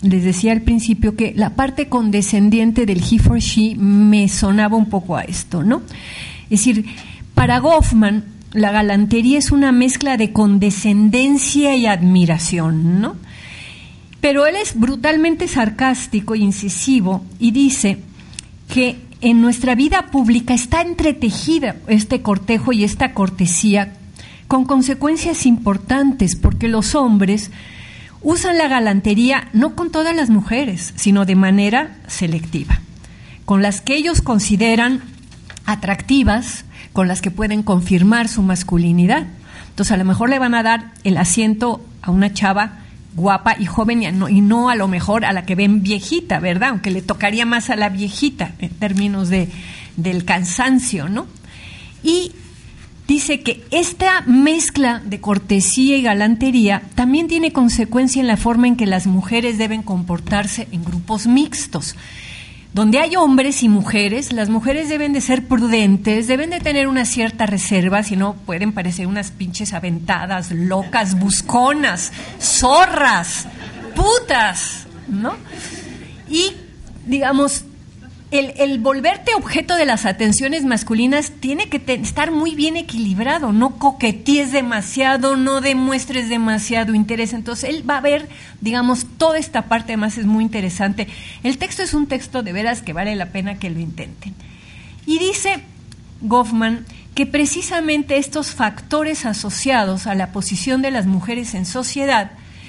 les decía al principio que la parte condescendiente del he for she me sonaba un poco a esto, ¿no? Es decir, para Goffman, la galantería es una mezcla de condescendencia y admiración, ¿no? Pero él es brutalmente sarcástico e incisivo y dice que en nuestra vida pública está entretejida este cortejo y esta cortesía con consecuencias importantes, porque los hombres usan la galantería no con todas las mujeres, sino de manera selectiva, con las que ellos consideran atractivas, con las que pueden confirmar su masculinidad. Entonces, a lo mejor le van a dar el asiento a una chava guapa y joven y no a lo mejor a la que ven viejita, ¿verdad? Aunque le tocaría más a la viejita en términos del cansancio, ¿no? Y dice que esta mezcla de cortesía y galantería también tiene consecuencia en la forma en que las mujeres deben comportarse en grupos mixtos. Donde hay hombres y mujeres, las mujeres deben de ser prudentes, deben de tener una cierta reserva, si no pueden parecer unas pinches aventadas, locas, busconas, zorras, putas, ¿no? Y, digamos, el volverte objeto de las atenciones masculinas tiene que estar muy bien equilibrado, no coquetees demasiado, no demuestres demasiado interés. Entonces él va a ver, digamos, toda esta parte. Además es muy interesante. El texto es un texto de veras que vale la pena que lo intenten. Y dice Goffman que precisamente estos factores asociados a la posición de las mujeres en sociedad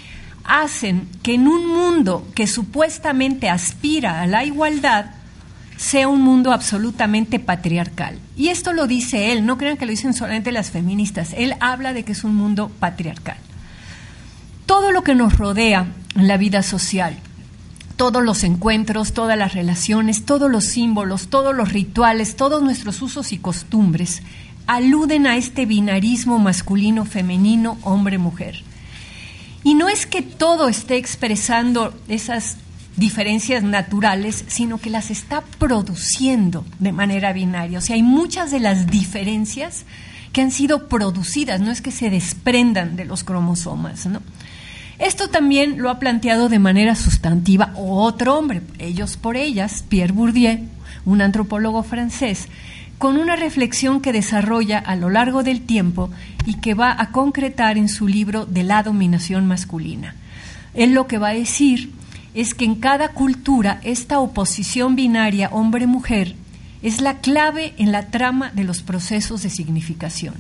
hacen que en un mundo que supuestamente aspira a la igualdad sea un mundo absolutamente patriarcal. Y esto lo dice él, no crean que lo dicen solamente las feministas, él habla de que es un mundo patriarcal. Todo lo que nos rodea en la vida social, todos los encuentros, todas las relaciones, todos los símbolos, todos los rituales, todos nuestros usos y costumbres, aluden a este binarismo masculino-femenino, hombre-mujer. Y no es que todo esté expresando esas diferencias naturales, sino que las está produciendo de manera binaria. O sea, hay muchas de las diferencias que han sido producidas, no es que se desprendan de los cromosomas, ¿no? Esto también lo ha planteado de manera sustantiva otro hombre, ellos por ellas, Pierre Bourdieu, un antropólogo francés, con una reflexión que desarrolla a lo largo del tiempo y que va a concretar en su libro De la dominación masculina. Él lo que va a decir es que en cada cultura esta oposición binaria hombre-mujer es la clave en la trama de los procesos de significación.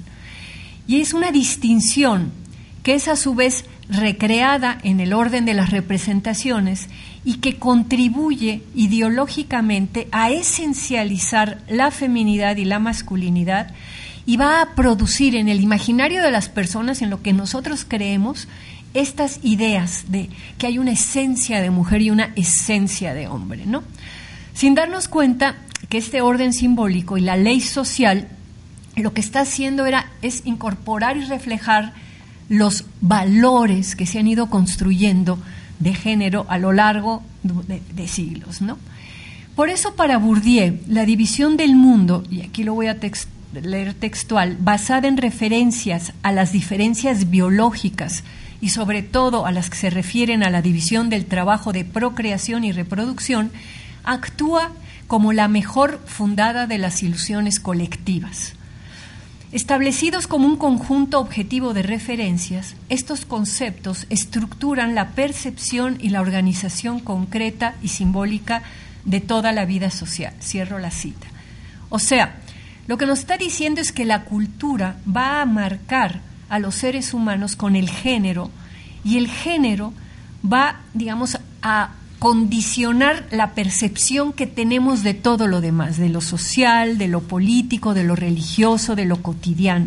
Y es una distinción que es a su vez recreada en el orden de las representaciones y que contribuye ideológicamente a esencializar la feminidad y la masculinidad y va a producir en el imaginario de las personas, en lo que nosotros creemos, estas ideas de que hay una esencia de mujer y una esencia de hombre, ¿no? Sin darnos cuenta que este orden simbólico y la ley social lo que está haciendo es incorporar y reflejar los valores que se han ido construyendo de género a lo largo de siglos, ¿no? Por eso para Bourdieu la división del mundo, y aquí lo voy a leer textual, basada en referencias a las diferencias biológicas y sobre todo a las que se refieren a la división del trabajo de procreación y reproducción, actúa como la mejor fundada de las ilusiones colectivas. Establecidos como un conjunto objetivo de referencias, estos conceptos estructuran la percepción y la organización concreta y simbólica de toda la vida social. Cierro la cita. O sea, lo que nos está diciendo es que la cultura va a marcar a los seres humanos con el género, y el género va, digamos, a condicionar la percepción que tenemos de todo lo demás, de lo social, de lo político, de lo religioso, de lo cotidiano.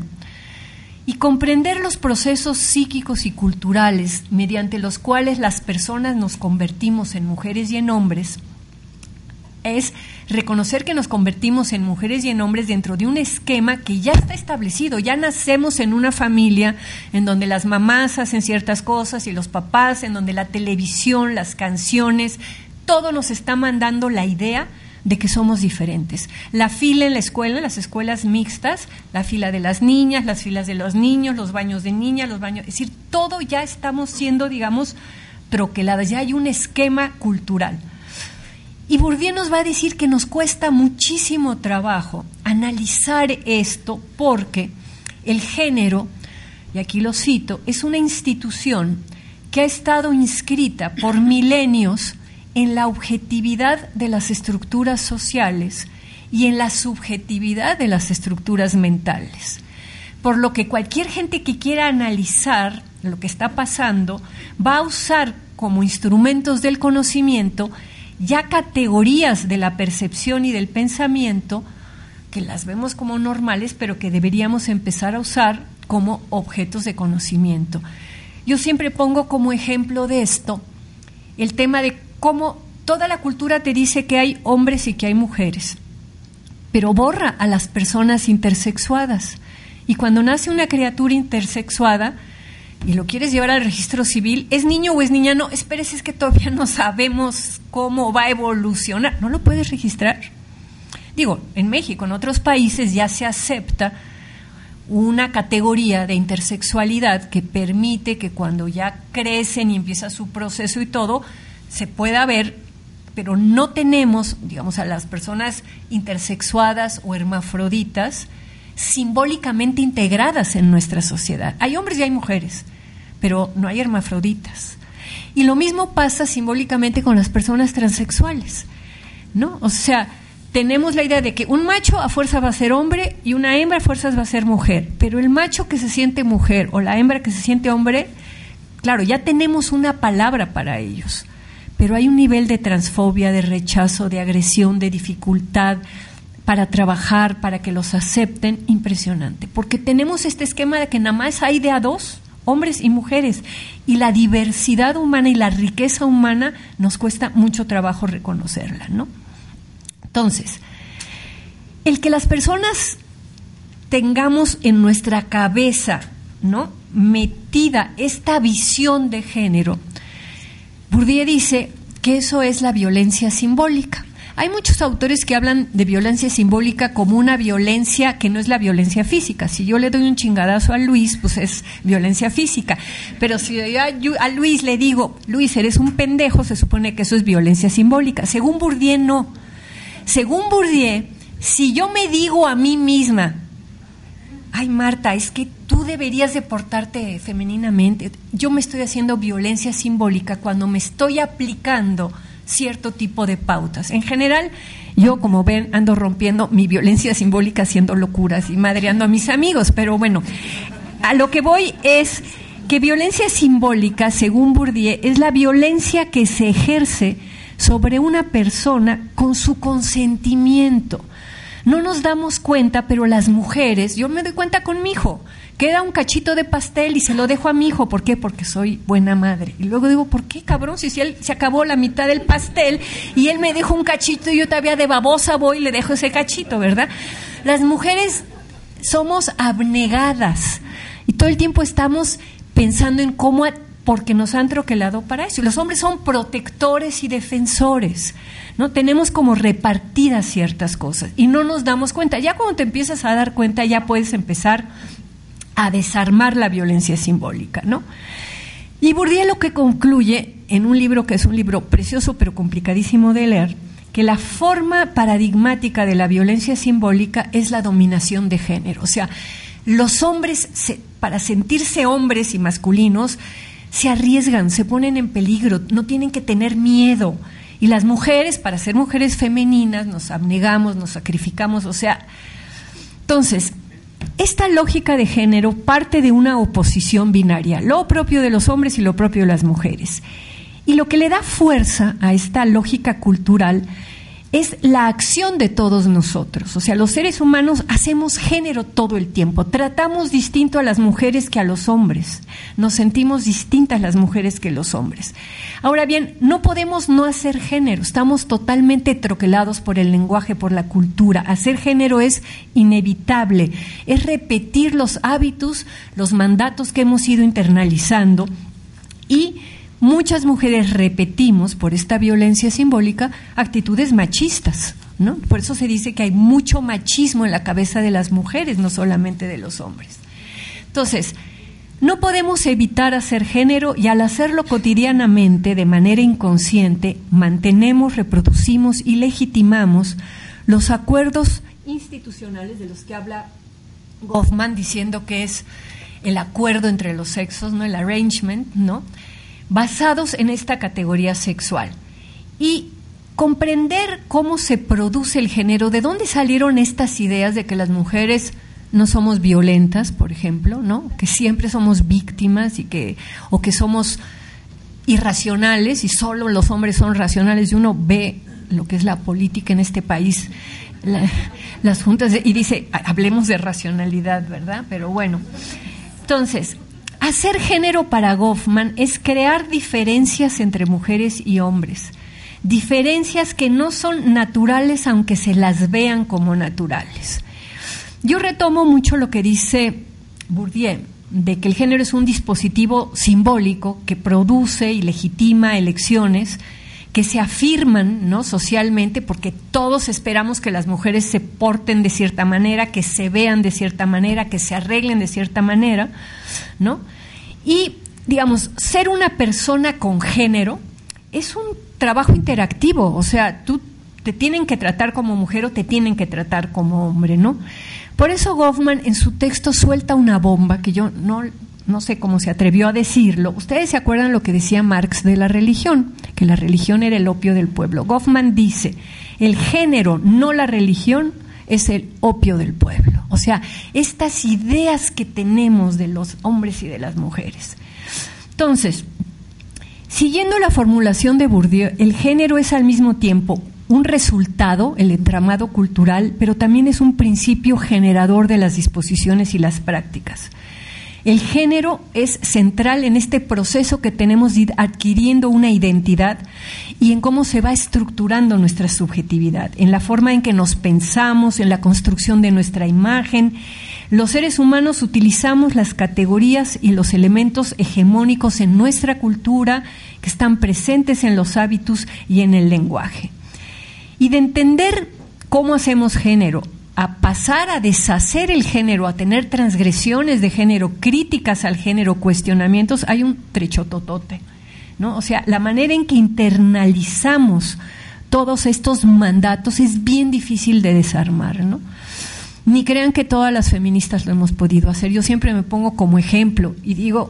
Y comprender los procesos psíquicos y culturales mediante los cuales las personas nos convertimos en mujeres y en hombres es reconocer que nos convertimos en mujeres y en hombres dentro de un esquema que ya está establecido. Ya nacemos en una familia en donde las mamás hacen ciertas cosas y los papás, en donde la televisión, las canciones, todo nos está mandando la idea de que somos diferentes. La fila en la escuela, las escuelas mixtas, la fila de las niñas, las filas de los niños, los baños de niñas, los baños, es decir, todo ya estamos siendo, digamos, troqueladas, ya hay un esquema cultural. Y Bourdieu nos va a decir que nos cuesta muchísimo trabajo analizar esto porque el género, y aquí lo cito, es una institución que ha estado inscrita por milenios en la objetividad de las estructuras sociales y en la subjetividad de las estructuras mentales. Por lo que cualquier gente que quiera analizar lo que está pasando va a usar como instrumentos del conocimiento ya categorías de la percepción y del pensamiento que las vemos como normales, pero que deberíamos empezar a usar como objetos de conocimiento. Yo siempre pongo como ejemplo de esto el tema de cómo toda la cultura te dice que hay hombres y que hay mujeres, pero borra a las personas intersexuadas. Y cuando nace una criatura intersexuada y lo quieres llevar al registro civil, ¿es niño o es niña? No, espérese, es que todavía no sabemos cómo va a evolucionar. ¿No lo puedes registrar? Digo, en México, en otros países ya se acepta una categoría de intersexualidad que permite que cuando ya crecen y empieza su proceso y todo, se pueda ver, pero no tenemos, digamos, a las personas intersexuadas o hermafroditas simbólicamente integradas en nuestra sociedad. Hay hombres y hay mujeres, pero no hay hermafroditas. Y lo mismo pasa simbólicamente con las personas transexuales, ¿no? O sea, tenemos la idea de que un macho a fuerza va a ser hombre y una hembra a fuerzas va a ser mujer, pero el macho que se siente mujer o la hembra que se siente hombre, claro, ya tenemos una palabra para ellos, pero hay un nivel de transfobia, de rechazo, de agresión, de dificultad para trabajar, para que los acepten, impresionante, porque tenemos este esquema de que nada más hay de a dos, hombres y mujeres, y la diversidad humana y la riqueza humana nos cuesta mucho trabajo reconocerla, ¿no? Entonces, el que las personas tengamos en nuestra cabeza, ¿no?, metida esta visión de género, Bourdieu dice que eso es la violencia simbólica. Hay muchos autores que hablan de violencia simbólica como una violencia que no es la violencia física. Si yo le doy un chingadazo a Luis, pues es violencia física. Pero si yo a Luis le digo, Luis, eres un pendejo, se supone que eso es violencia simbólica. Según Bourdieu, no. Según Bourdieu, si yo me digo a mí misma, ay, Marta, es que tú deberías de portarte femeninamente, yo me estoy haciendo violencia simbólica cuando me estoy aplicando cierto tipo de pautas. En general, yo, como ven, ando rompiendo mi violencia simbólica haciendo locuras y madreando a mis amigos, pero bueno, a lo que voy es que violencia simbólica, según Bourdieu, es la violencia que se ejerce sobre una persona con su consentimiento. No nos damos cuenta, pero las mujeres, yo me doy cuenta con mi hijo, queda un cachito de pastel y se lo dejo a mi hijo. ¿Por qué? Porque soy buena madre. Y luego digo, ¿por qué, cabrón? Si él se acabó la mitad del pastel y él me dejó un cachito y yo todavía de babosa voy y le dejo ese cachito, ¿verdad? Las mujeres somos abnegadas y todo el tiempo estamos pensando en cómo, porque nos han troquelado para eso. Y los hombres son protectores y defensores, ¿no? Tenemos como repartidas ciertas cosas y no nos damos cuenta. Ya cuando te empiezas a dar cuenta, ya puedes empezar a desarmar la violencia simbólica, ¿no? Y Bourdieu lo que concluye en un libro que es un libro precioso pero complicadísimo de leer, que la forma paradigmática de la violencia simbólica es la dominación de género. O sea, los hombres, para sentirse hombres y masculinos, se arriesgan, se ponen en peligro, no tienen que tener miedo. Y las mujeres, para ser mujeres femeninas, nos abnegamos, nos sacrificamos, o sea, entonces, esta lógica de género parte de una oposición binaria, lo propio de los hombres y lo propio de las mujeres. Y lo que le da fuerza a esta lógica cultural es la acción de todos nosotros. O sea, los seres humanos hacemos género todo el tiempo. Tratamos distinto a las mujeres que a los hombres. Nos sentimos distintas las mujeres que los hombres. Ahora bien, no podemos no hacer género. Estamos totalmente troquelados por el lenguaje, por la cultura. Hacer género es inevitable. Es repetir los hábitos, los mandatos que hemos ido internalizando y muchas mujeres repetimos, por esta violencia simbólica, actitudes machistas, ¿no? Por eso se dice que hay mucho machismo en la cabeza de las mujeres, no solamente de los hombres. Entonces, No podemos evitar hacer género y al hacerlo cotidianamente, de manera inconsciente, mantenemos, reproducimos y legitimamos los acuerdos institucionales de los que habla Goffman, diciendo que es el acuerdo entre los sexos, ¿no? El arrangement, ¿no? Basados en esta categoría sexual. Y comprender cómo se produce el género, de dónde salieron estas ideas de que las mujeres no somos violentas, por ejemplo, ¿no? Que siempre somos víctimas o que somos irracionales y solo los hombres son racionales, y uno ve lo que es la política en este país, las juntas, y dice, hablemos de racionalidad, ¿verdad? Pero bueno, entonces, hacer género para Goffman es crear diferencias entre mujeres y hombres, diferencias que no son naturales aunque se las vean como naturales. Yo retomo mucho lo que dice Bourdieu, de que el género es un dispositivo simbólico que produce y legitima elecciones que se afirman, ¿no?, socialmente, porque todos esperamos que las mujeres se porten de cierta manera, que se vean de cierta manera, que se arreglen de cierta manera, ¿no? Y, digamos, ser una persona con género es un trabajo interactivo, o sea, tú te tienen que tratar como mujer o te tienen que tratar como hombre, ¿no? Por eso Goffman en su texto suelta una bomba que yo no sé cómo se atrevió a decirlo. Ustedes se acuerdan lo que decía Marx de la religión, que la religión era el opio del pueblo. Goffman dice, el género, no la religión, es el opio del pueblo. O sea, estas ideas que tenemos de los hombres y de las mujeres. Entonces, siguiendo la formulación de Bourdieu, el género es al mismo tiempo un resultado, el entramado cultural, pero también es un principio generador de las disposiciones y las prácticas. El género es central en este proceso que tenemos de ir adquiriendo una identidad y en cómo se va estructurando nuestra subjetividad, en la forma en que nos pensamos, en la construcción de nuestra imagen. Los seres humanos utilizamos las categorías y los elementos hegemónicos en nuestra cultura que están presentes en los hábitos y en el lenguaje. Y de entender cómo hacemos género, a pasar a deshacer el género, a tener transgresiones de género, críticas al género, cuestionamientos, hay un trechototote, ¿no? O sea, la manera en que internalizamos todos estos mandatos es bien difícil de desarmar, ¿no? Ni crean que todas las feministas lo hemos podido hacer. Yo siempre me pongo como ejemplo y digo,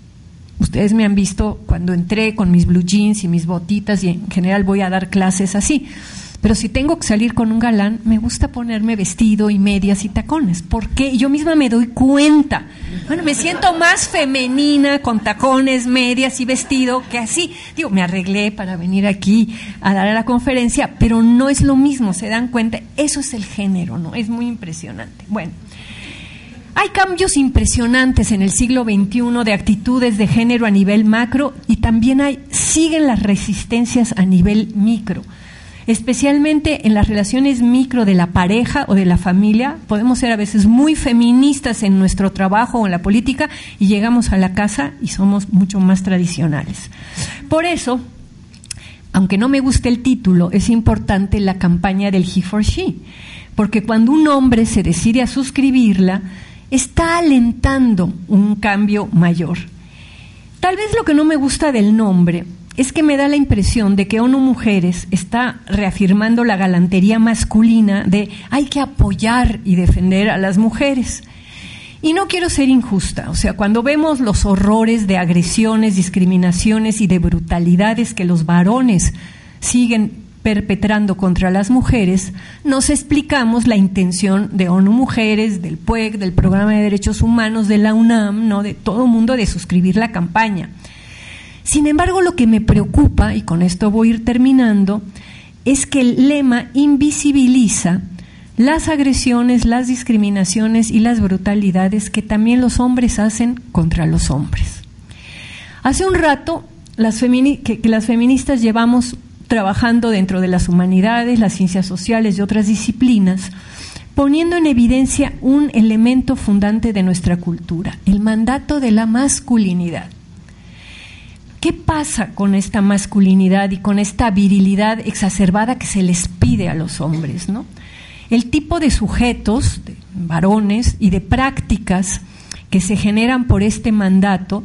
ustedes me han visto cuando entré con mis blue jeans y mis botitas y en general voy a dar clases así. Pero si tengo que salir con un galán, me gusta ponerme vestido y medias y tacones. ¿Por qué? Yo misma me doy cuenta. Bueno, me siento más femenina con tacones, medias y vestido que así. Digo, me arreglé para venir aquí a dar a la conferencia, pero no es lo mismo, ¿se dan cuenta? Eso es el género, ¿no? Es muy impresionante. Bueno, hay cambios impresionantes en el siglo XXI de actitudes de género a nivel macro y también siguen las resistencias a nivel micro. Especialmente en las relaciones micro de la pareja o de la familia, podemos ser a veces muy feministas en nuestro trabajo o en la política y llegamos a la casa y somos mucho más tradicionales. Por eso, aunque no me guste el título, es importante la campaña del He for She, porque cuando un hombre se decide a suscribirla, está alentando un cambio mayor. Tal vez lo que no me gusta del nombre es que me da la impresión de que ONU Mujeres está reafirmando la galantería masculina de hay que apoyar y defender a las mujeres. Y no quiero ser injusta, o sea, cuando vemos los horrores de agresiones, discriminaciones y de brutalidades que los varones siguen perpetrando contra las mujeres, nos explicamos la intención de ONU Mujeres, del PUEC, del Programa de Derechos Humanos, de la UNAM, ¿no?, de todo el mundo de suscribir la campaña. Sin embargo, lo que me preocupa, y con esto voy a ir terminando, es que el lema invisibiliza las agresiones, las discriminaciones y las brutalidades que también los hombres hacen contra los hombres. Hace un rato, que las feministas llevamos trabajando dentro de las humanidades, las ciencias sociales y otras disciplinas, poniendo en evidencia un elemento fundante de nuestra cultura, el mandato de la masculinidad. ¿Qué pasa con esta masculinidad y con esta virilidad exacerbada que se les pide a los hombres, ¿no? El tipo de sujetos, de varones y de prácticas que se generan por este mandato,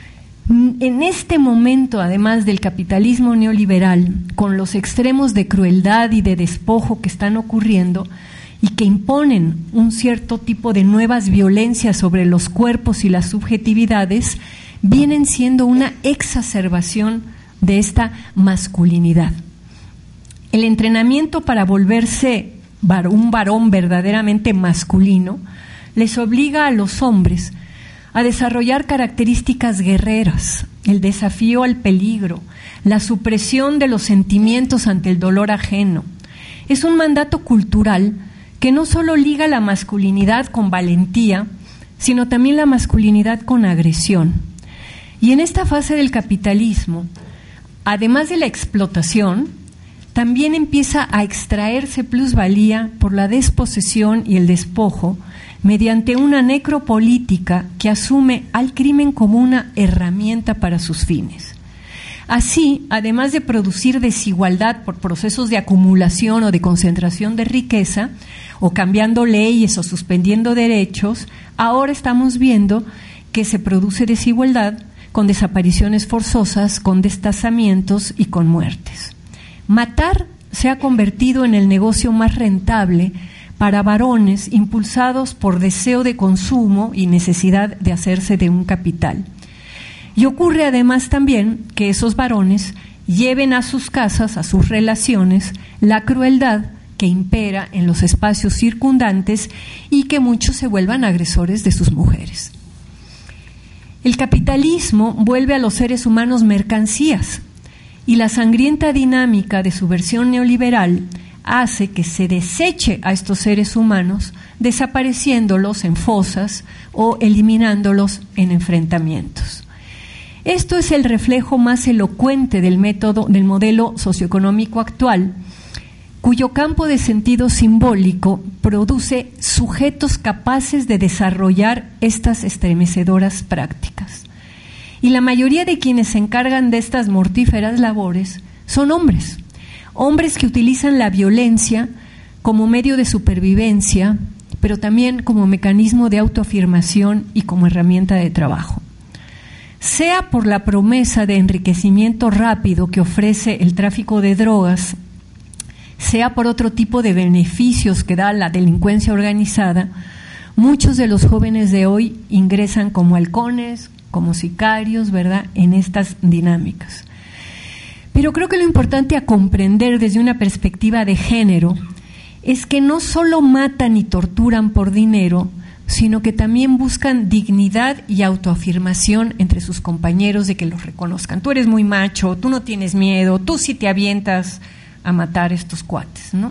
en este momento, además del capitalismo neoliberal, con los extremos de crueldad y de despojo que están ocurriendo y que imponen un cierto tipo de nuevas violencias sobre los cuerpos y las subjetividades, vienen siendo una exacerbación de esta masculinidad. El entrenamiento para volverse un varón verdaderamente masculino les obliga a los hombres a desarrollar características guerreras, el desafío al peligro, la supresión de los sentimientos ante el dolor ajeno. Es un mandato cultural que no solo liga la masculinidad con valentía, sino también la masculinidad con agresión. Y en esta fase del capitalismo, además de la explotación, también empieza a extraerse plusvalía por la desposesión y el despojo mediante una necropolítica que asume al crimen como una herramienta para sus fines. Así, además de producir desigualdad por procesos de acumulación o de concentración de riqueza, o cambiando leyes o suspendiendo derechos, ahora estamos viendo que se produce desigualdad con desapariciones forzosas, con destazamientos y con muertes. Matar se ha convertido en el negocio más rentable para varones impulsados por deseo de consumo y necesidad de hacerse de un capital. Y ocurre además también que esos varones lleven a sus casas, a sus relaciones, la crueldad que impera en los espacios circundantes y que muchos se vuelvan agresores de sus mujeres. El capitalismo vuelve a los seres humanos mercancías y la sangrienta dinámica de su versión neoliberal hace que se deseche a estos seres humanos, desapareciéndolos en fosas o eliminándolos en enfrentamientos. Esto es el reflejo más elocuente del modelo socioeconómico actual, cuyo campo de sentido simbólico produce sujetos capaces de desarrollar estas estremecedoras prácticas. Y la mayoría de quienes se encargan de estas mortíferas labores son hombres que utilizan la violencia como medio de supervivencia, pero también como mecanismo de autoafirmación y como herramienta de trabajo. Sea por la promesa de enriquecimiento rápido que ofrece el tráfico de drogas, sea por otro tipo de beneficios que da la delincuencia organizada, muchos de los jóvenes de hoy ingresan como halcones, como sicarios, ¿verdad?, en estas dinámicas. Pero creo que lo importante a comprender desde una perspectiva de género es que no solo matan y torturan por dinero, sino que también buscan dignidad y autoafirmación entre sus compañeros de que los reconozcan. Tú eres muy macho, tú no tienes miedo, tú sí te avientas a matar estos cuates, ¿no?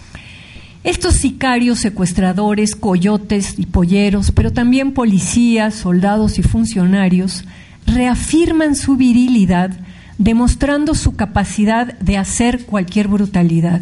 Estos sicarios, secuestradores, coyotes y polleros, pero también policías, soldados y funcionarios, reafirman su virilidad, demostrando su capacidad de hacer cualquier brutalidad.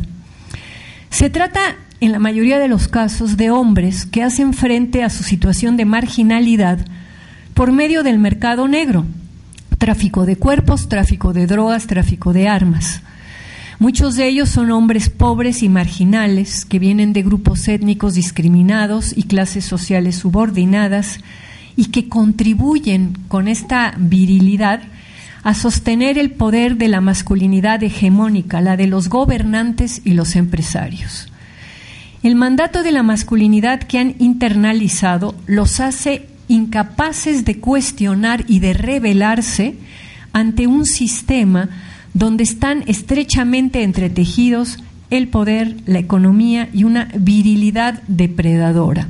Se trata, en la mayoría de los casos, de hombres que hacen frente a su situación de marginalidad por medio del mercado negro, tráfico de cuerpos, tráfico de drogas, tráfico de armas. Muchos de ellos son hombres pobres y marginales que vienen de grupos étnicos discriminados y clases sociales subordinadas y que contribuyen con esta virilidad a sostener el poder de la masculinidad hegemónica, la de los gobernantes y los empresarios. El mandato de la masculinidad que han internalizado los hace incapaces de cuestionar y de rebelarse ante un sistema donde están estrechamente entretejidos el poder, la economía y una virilidad depredadora.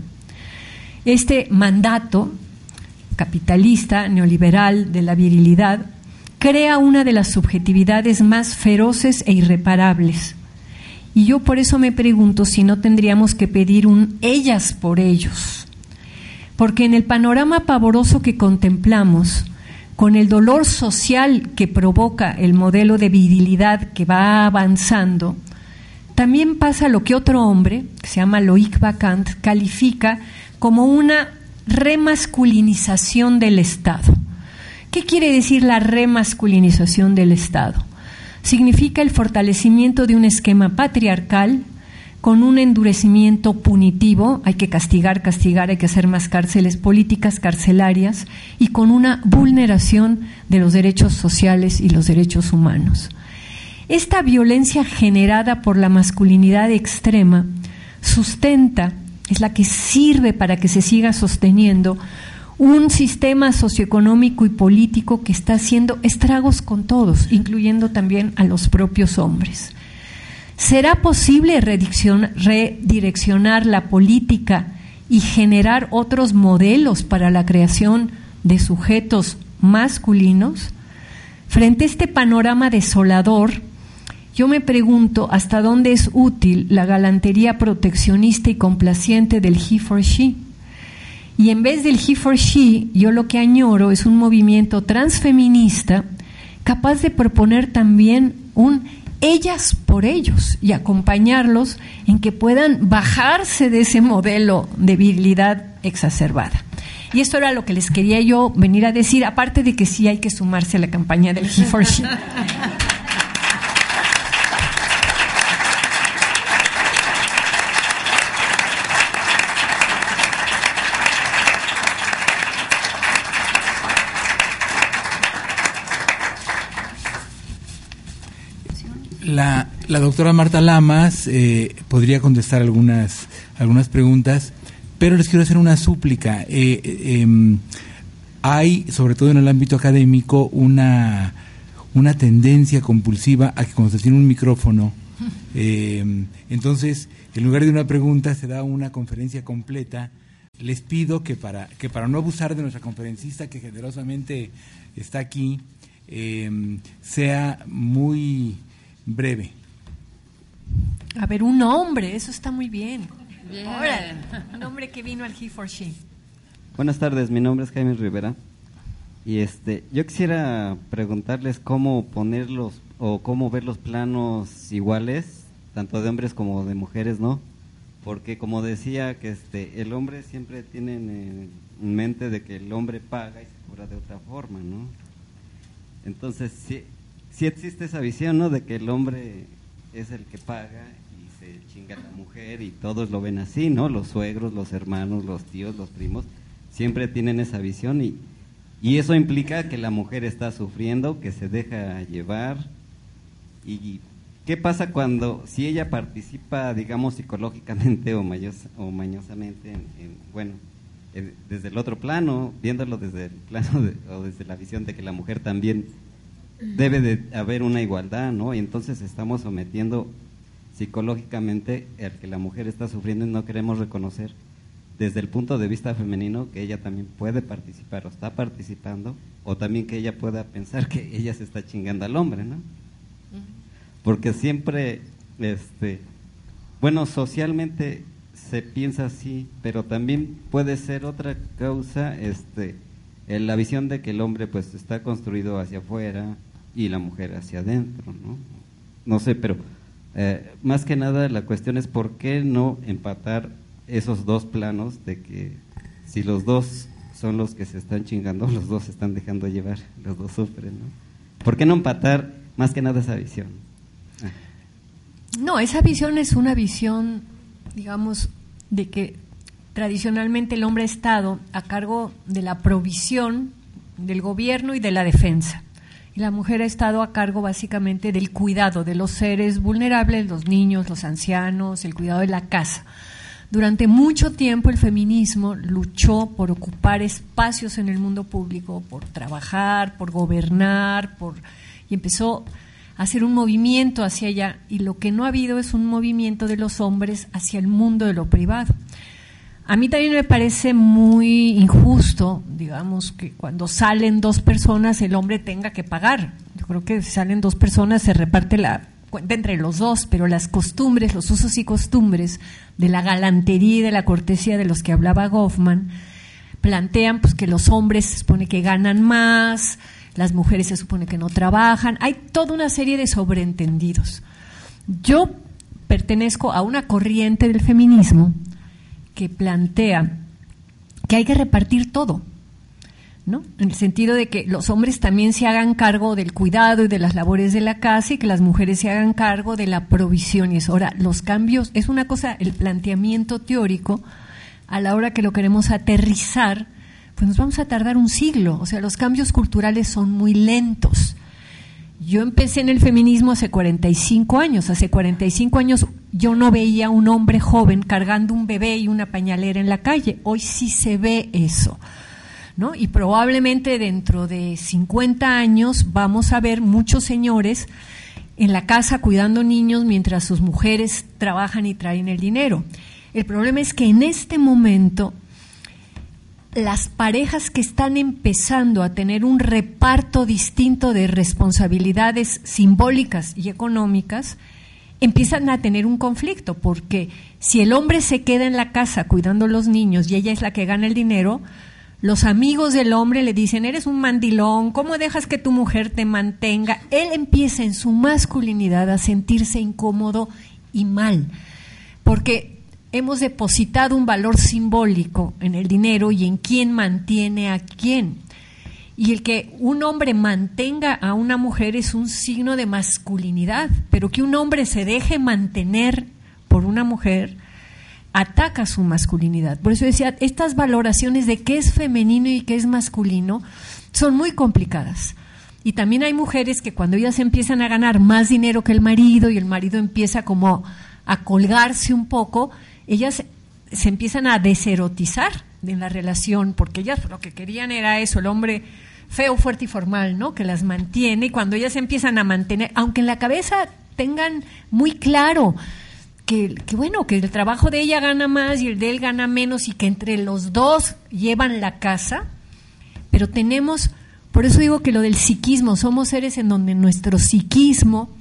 Este mandato capitalista, neoliberal de la virilidad, crea una de las subjetividades más feroces e irreparables. Y yo por eso me pregunto si no tendríamos que pedir un ellas por ellos. Porque en el panorama pavoroso que contemplamos, con el dolor social que provoca el modelo de virilidad que va avanzando, también pasa lo que otro hombre, que se llama Loïc Bacant, califica como una remasculinización del Estado. ¿Qué quiere decir la remasculinización del Estado? Significa el fortalecimiento de un esquema patriarcal con un endurecimiento punitivo, hay que castigar, hay que hacer más cárceles, políticas carcelarias, y con una vulneración de los derechos sociales y los derechos humanos. Esta violencia generada por la masculinidad extrema sustenta, es la que sirve para que se siga sosteniendo un sistema socioeconómico y político que está haciendo estragos con todos, incluyendo también a los propios hombres. ¿Será posible redireccionar la política y generar otros modelos para la creación de sujetos masculinos? Frente a este panorama desolador, yo me pregunto hasta dónde es útil la galantería proteccionista y complaciente del he for she. Y en vez del he for she, yo lo que añoro es un movimiento transfeminista capaz de proponer también un ellas por ellos y acompañarlos en que puedan bajarse de ese modelo de virilidad exacerbada. Y esto era lo que les quería yo venir a decir, aparte de que sí hay que sumarse a la campaña del he for she. La doctora Marta Lamas podría contestar algunas preguntas, pero les quiero hacer una súplica. Hay, sobre todo en el ámbito académico, una tendencia compulsiva a que cuando se tiene un micrófono, entonces, en lugar de una pregunta, se da una conferencia completa. Les pido que para no abusar de nuestra conferencista, que generosamente está aquí, sea muy breve. A ver, un hombre, eso está muy bien. Ahora, un hombre que vino al he for she. Buenas tardes, mi nombre es Jaime Rivera y yo quisiera preguntarles cómo ponerlos o cómo ver los planos iguales, tanto de hombres como de mujeres, ¿no? Porque como decía que el hombre siempre tiene en mente de que el hombre paga y se cobra de otra forma, ¿no? Entonces sí existe esa visión, ¿no? De que el hombre es el que paga y se chinga a la mujer y todos lo ven así, ¿no? Los suegros, los hermanos, los tíos, los primos, siempre tienen esa visión y eso implica que la mujer está sufriendo, que se deja llevar. ¿Y qué pasa si ella participa, digamos, psicológicamente o mañosamente desde el otro plano, viéndolo desde el plano o desde la visión de que la mujer también debe de haber una igualdad, ¿no? Y entonces estamos sometiendo psicológicamente al que la mujer está sufriendo y no queremos reconocer desde el punto de vista femenino que ella también puede participar o está participando, o también que ella pueda pensar que ella se está chingando al hombre, ¿no? Porque siempre, socialmente se piensa así, pero también puede ser otra causa, la visión de que el hombre pues está construido hacia afuera y la mujer hacia adentro, ¿no? No sé, pero más que nada la cuestión es por qué no empatar esos dos planos de que si los dos son los que se están chingando, los dos se están dejando llevar, los dos sufren, ¿no? ¿Por qué no empatar más que nada esa visión? No, esa visión es una visión, digamos, de que tradicionalmente el hombre ha estado a cargo de la provisión del gobierno y de la defensa. Y la mujer ha estado a cargo básicamente del cuidado de los seres vulnerables, los niños, los ancianos, el cuidado de la casa. Durante mucho tiempo el feminismo luchó por ocupar espacios en el mundo público, por trabajar, por gobernar, y empezó a hacer un movimiento hacia allá. Y lo que no ha habido es un movimiento de los hombres hacia el mundo de lo privado. A mí también me parece muy injusto, digamos, que cuando salen dos personas el hombre tenga que pagar. Yo creo que si salen dos personas se reparte la cuenta entre los dos, pero las costumbres, los usos y costumbres de la galantería y de la cortesía de los que hablaba Goffman plantean pues que los hombres se supone que ganan más, las mujeres se supone que no trabajan. Hay toda una serie de sobreentendidos. Yo pertenezco a una corriente del feminismo que plantea que hay que repartir todo. ¿no? En el sentido de que los hombres también se hagan cargo del cuidado y de las labores de la casa y que las mujeres se hagan cargo de la provisión. Y eso, ahora, los cambios, es una cosa, el planteamiento teórico, a la hora que lo queremos aterrizar, pues nos vamos a tardar un siglo. O sea, los cambios culturales son muy lentos. Yo empecé en el feminismo hace 45 años. Hace 45 años yo no veía a un hombre joven cargando un bebé y una pañalera en la calle. Hoy sí se ve eso, ¿no? Y probablemente dentro de 50 años vamos a ver muchos señores en la casa cuidando niños mientras sus mujeres trabajan y traen el dinero. El problema es que en este momento las parejas que están empezando a tener un reparto distinto de responsabilidades simbólicas y económicas empiezan a tener un conflicto, porque si el hombre se queda en la casa cuidando a los niños y ella es la que gana el dinero, los amigos del hombre le dicen, eres un mandilón, ¿cómo dejas que tu mujer te mantenga? Él empieza en su masculinidad a sentirse incómodo y mal, porque hemos depositado un valor simbólico en el dinero y en quién mantiene a quién. Y el que un hombre mantenga a una mujer es un signo de masculinidad, pero que un hombre se deje mantener por una mujer ataca su masculinidad. Por eso decía, estas valoraciones de qué es femenino y qué es masculino son muy complicadas. Y también hay mujeres que cuando ellas empiezan a ganar más dinero que el marido y el marido empieza como a colgarse un poco, ellas se empiezan a deserotizar en la relación, porque ellas lo que querían era eso, el hombre feo, fuerte y formal, ¿no? Que las mantiene, y cuando ellas empiezan a mantener, aunque en la cabeza tengan muy claro que bueno, que el trabajo de ella gana más y el de él gana menos y que entre los dos llevan la casa, pero tenemos, por eso digo que lo del psiquismo, somos seres en donde nuestro psiquismo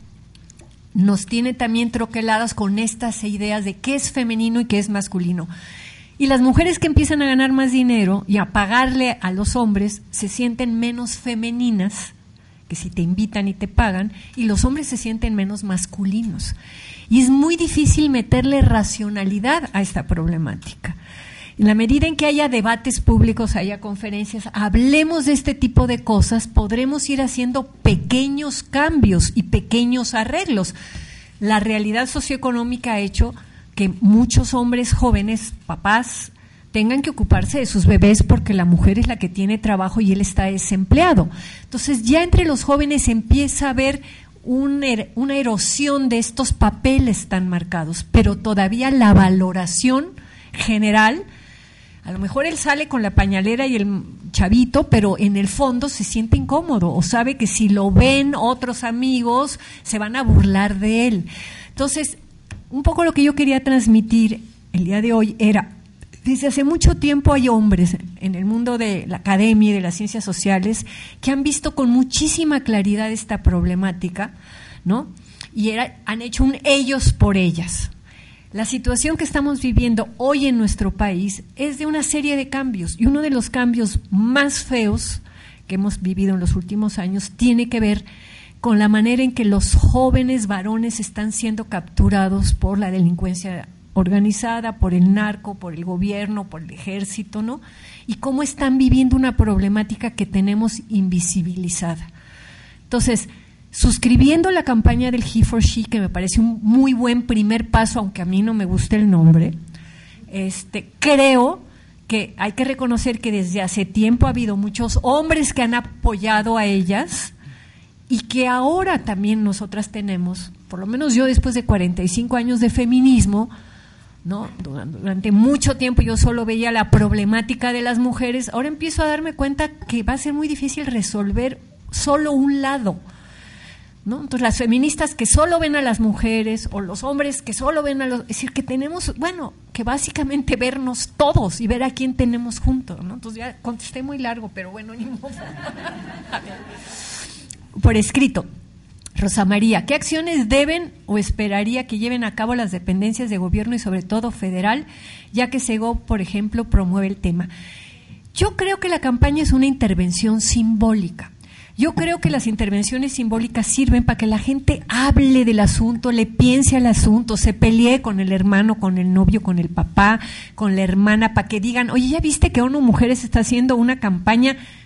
nos tiene también troqueladas con estas ideas de qué es femenino y qué es masculino. Y las mujeres que empiezan a ganar más dinero y a pagarle a los hombres se sienten menos femeninas, que si te invitan y te pagan, y los hombres se sienten menos masculinos. Y es muy difícil meterle racionalidad a esta problemática. En la medida en que haya debates públicos, haya conferencias, hablemos de este tipo de cosas, podremos ir haciendo pequeños cambios y pequeños arreglos. La realidad socioeconómica ha hecho que muchos hombres jóvenes, papás, tengan que ocuparse de sus bebés porque la mujer es la que tiene trabajo y él está desempleado. Entonces ya entre los jóvenes empieza a haber una erosión de estos papeles tan marcados, pero todavía la valoración general, a lo mejor él sale con la pañalera y el chavito, pero en el fondo se siente incómodo o sabe que si lo ven otros amigos se van a burlar de él. Entonces, un poco lo que yo quería transmitir el día de hoy era, desde hace mucho tiempo hay hombres en el mundo de la academia y de las ciencias sociales que han visto con muchísima claridad esta problemática, ¿no? Y han hecho un ellos por ellas. La situación que estamos viviendo hoy en nuestro país es de una serie de cambios, y uno de los cambios más feos que hemos vivido en los últimos años tiene que ver con la manera en que los jóvenes varones están siendo capturados por la delincuencia organizada, por el narco, por el gobierno, por el ejército, ¿no? Y cómo están viviendo una problemática que tenemos invisibilizada. Entonces, suscribiendo la campaña del He for She, que me parece un muy buen primer paso, aunque a mí no me guste el nombre, creo que hay que reconocer que desde hace tiempo ha habido muchos hombres que han apoyado a ellas y que ahora también nosotras tenemos, por lo menos yo después de 45 años de feminismo, ¿no? Durante mucho tiempo yo solo veía la problemática de las mujeres, ahora empiezo a darme cuenta que va a ser muy difícil resolver solo un lado, ¿no? Entonces las feministas que solo ven a las mujeres o los hombres que solo ven a los... Es decir, que tenemos, bueno, que básicamente vernos todos y ver a quién tenemos juntos, ¿no? Entonces ya contesté muy largo, pero bueno, ni modo. A ver. Por escrito. Rosa María, ¿qué acciones deben o esperaría que lleven a cabo las dependencias de gobierno y sobre todo federal, ya que Segov, por ejemplo, promueve el tema? Yo creo que la campaña es una intervención simbólica. Yo creo que las intervenciones simbólicas sirven para que la gente hable del asunto, le piense al asunto, se pelee con el hermano, con el novio, con el papá, con la hermana, para que digan, oye, ¿ya viste que ONU Mujeres está haciendo una campaña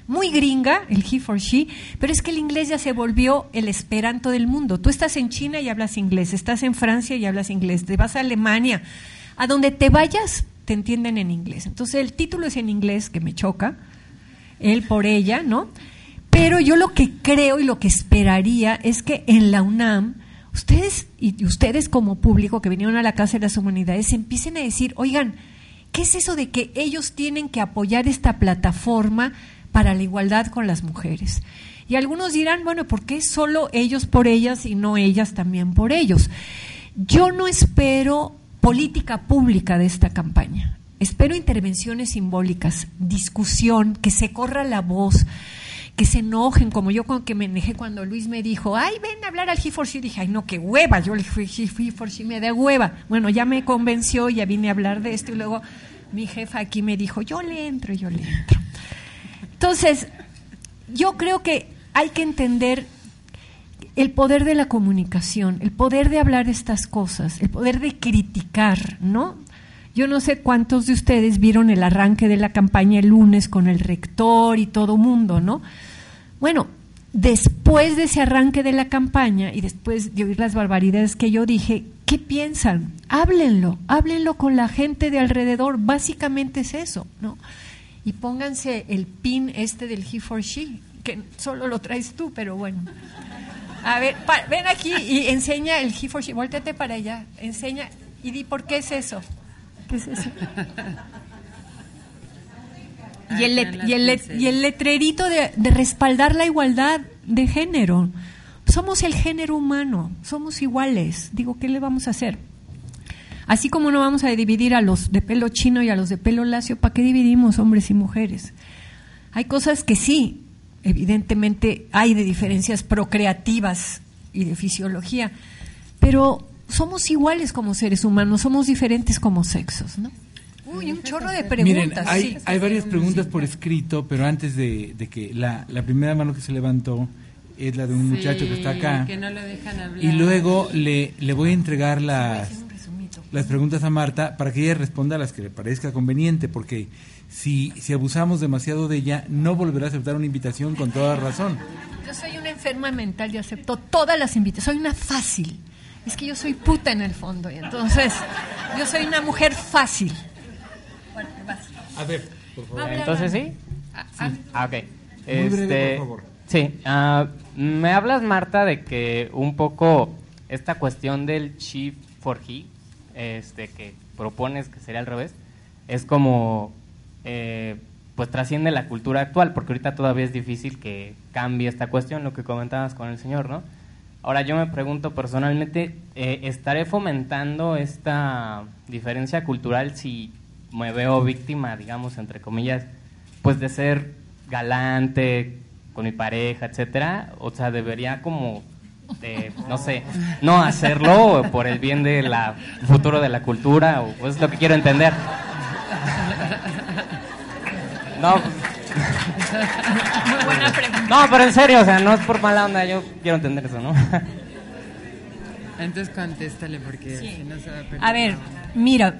muy gringa, el he for she, pero es que el inglés ya se volvió el esperanto del mundo. Tú estás en China y hablas inglés, estás en Francia y hablas inglés, te vas a Alemania, a donde te vayas te entienden en inglés. Entonces el título es en inglés, que me choca, él por ella, ¿no? Pero yo lo que creo y lo que esperaría es que en la UNAM ustedes como público que vinieron a la Casa de las Humanidades empiecen a decir, oigan, ¿qué es eso de que ellos tienen que apoyar esta plataforma para la igualdad con las mujeres? Y algunos dirán, bueno, ¿por qué solo ellos por ellas y no ellas también por ellos? Yo no espero política pública de esta campaña. Espero intervenciones simbólicas, discusión, que se corra la voz, que se enojen, como yo que me enojé cuando Luis me dijo, ay, ven a hablar al he for she. Dije, ay, no, qué hueva, yo le dije, he for she me da hueva. Bueno, ya me convenció, ya vine a hablar de esto y luego mi jefa aquí me dijo, yo le entro. Entonces, yo creo que hay que entender el poder de la comunicación, el poder de hablar estas cosas, el poder de criticar, ¿no? Yo no sé cuántos de ustedes vieron el arranque de la campaña el lunes con el rector y todo mundo, ¿no? Bueno, después de ese arranque de la campaña y después de oír las barbaridades que yo dije, ¿qué piensan? Háblenlo con la gente de alrededor, básicamente es eso, ¿no? Y pónganse el pin del he for she, que solo lo traes tú, pero bueno. A ver, ven aquí y enseña el he for she, volteate para allá, enseña y di por qué es eso. ¿Qué es eso? Y el letrerito de respaldar la igualdad de género. Somos el género humano, somos iguales. Digo, ¿qué le vamos a hacer? Así como no vamos a dividir a los de pelo chino y a los de pelo lacio, ¿para qué dividimos hombres y mujeres? Hay cosas que sí, evidentemente hay de diferencias procreativas y de fisiología, pero somos iguales como seres humanos, somos diferentes como sexos, ¿no? Uy, un chorro de preguntas. Miren, hay varias preguntas por escrito, pero antes de que la primera mano que se levantó es la de un muchacho que está acá. Que no lo dejan hablar. Y luego le voy a entregar las preguntas a Marta para que ella responda a las que le parezca conveniente, porque si abusamos demasiado de ella, no volverá a aceptar una invitación con toda razón. Yo soy una enferma mental y acepto todas las invitaciones. Soy una fácil. Es que yo soy puta en el fondo, y entonces yo soy una mujer fácil. Bueno, vas. A ver, por favor. Entonces, ¿sí? Ok. Muy breve, por favor. Sí, me hablas, Marta, de que un poco esta cuestión del she for he, que propones que sería al revés, es como, pues trasciende la cultura actual, porque ahorita todavía es difícil que cambie esta cuestión, lo que comentabas con el señor, ¿no? Ahora yo me pregunto personalmente, ¿estaré fomentando esta diferencia cultural si me veo víctima, digamos, entre comillas, pues de ser galante con mi pareja, etcétera? O sea, debería como, no sé, no hacerlo por el bien de la futuro de la cultura, o pues es lo que quiero entender. No. Muy buena pregunta. No, pero en serio, o sea, no es por mala onda, yo quiero entender eso, ¿no? Entonces contéstale porque Sí. si no se va a perder. A ver, mira,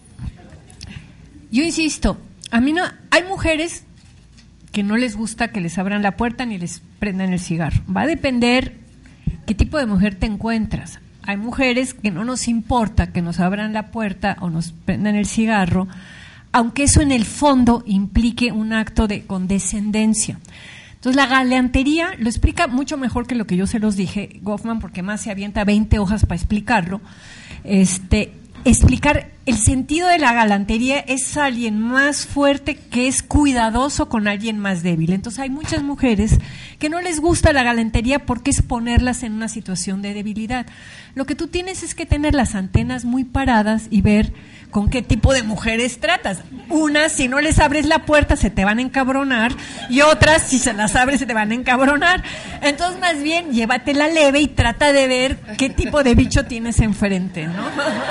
yo insisto, a mí no, hay mujeres que no les gusta que les abran la puerta ni les prendan el cigarro. Va a depender qué tipo de mujer te encuentras. Hay mujeres que no nos importa que nos abran la puerta o nos prendan el cigarro, aunque eso en el fondo implique un acto de condescendencia. Entonces la galantería lo explica mucho mejor que lo que yo se los dije, Goffman, porque más se avienta 20 hojas para explicarlo. Explicar el sentido de la galantería es alguien más fuerte que es cuidadoso con alguien más débil. Entonces hay muchas mujeres que no les gusta la galantería porque es ponerlas en una situación de debilidad. Lo que tú tienes es que tener las antenas muy paradas y ver con qué tipo de mujeres tratas. Unas, si no les abres la puerta, se te van a encabronar, y otras, si se las abres, se te van a encabronar. Entonces, más bien, llévatela leve y trata de ver qué tipo de bicho tienes enfrente, ¿no?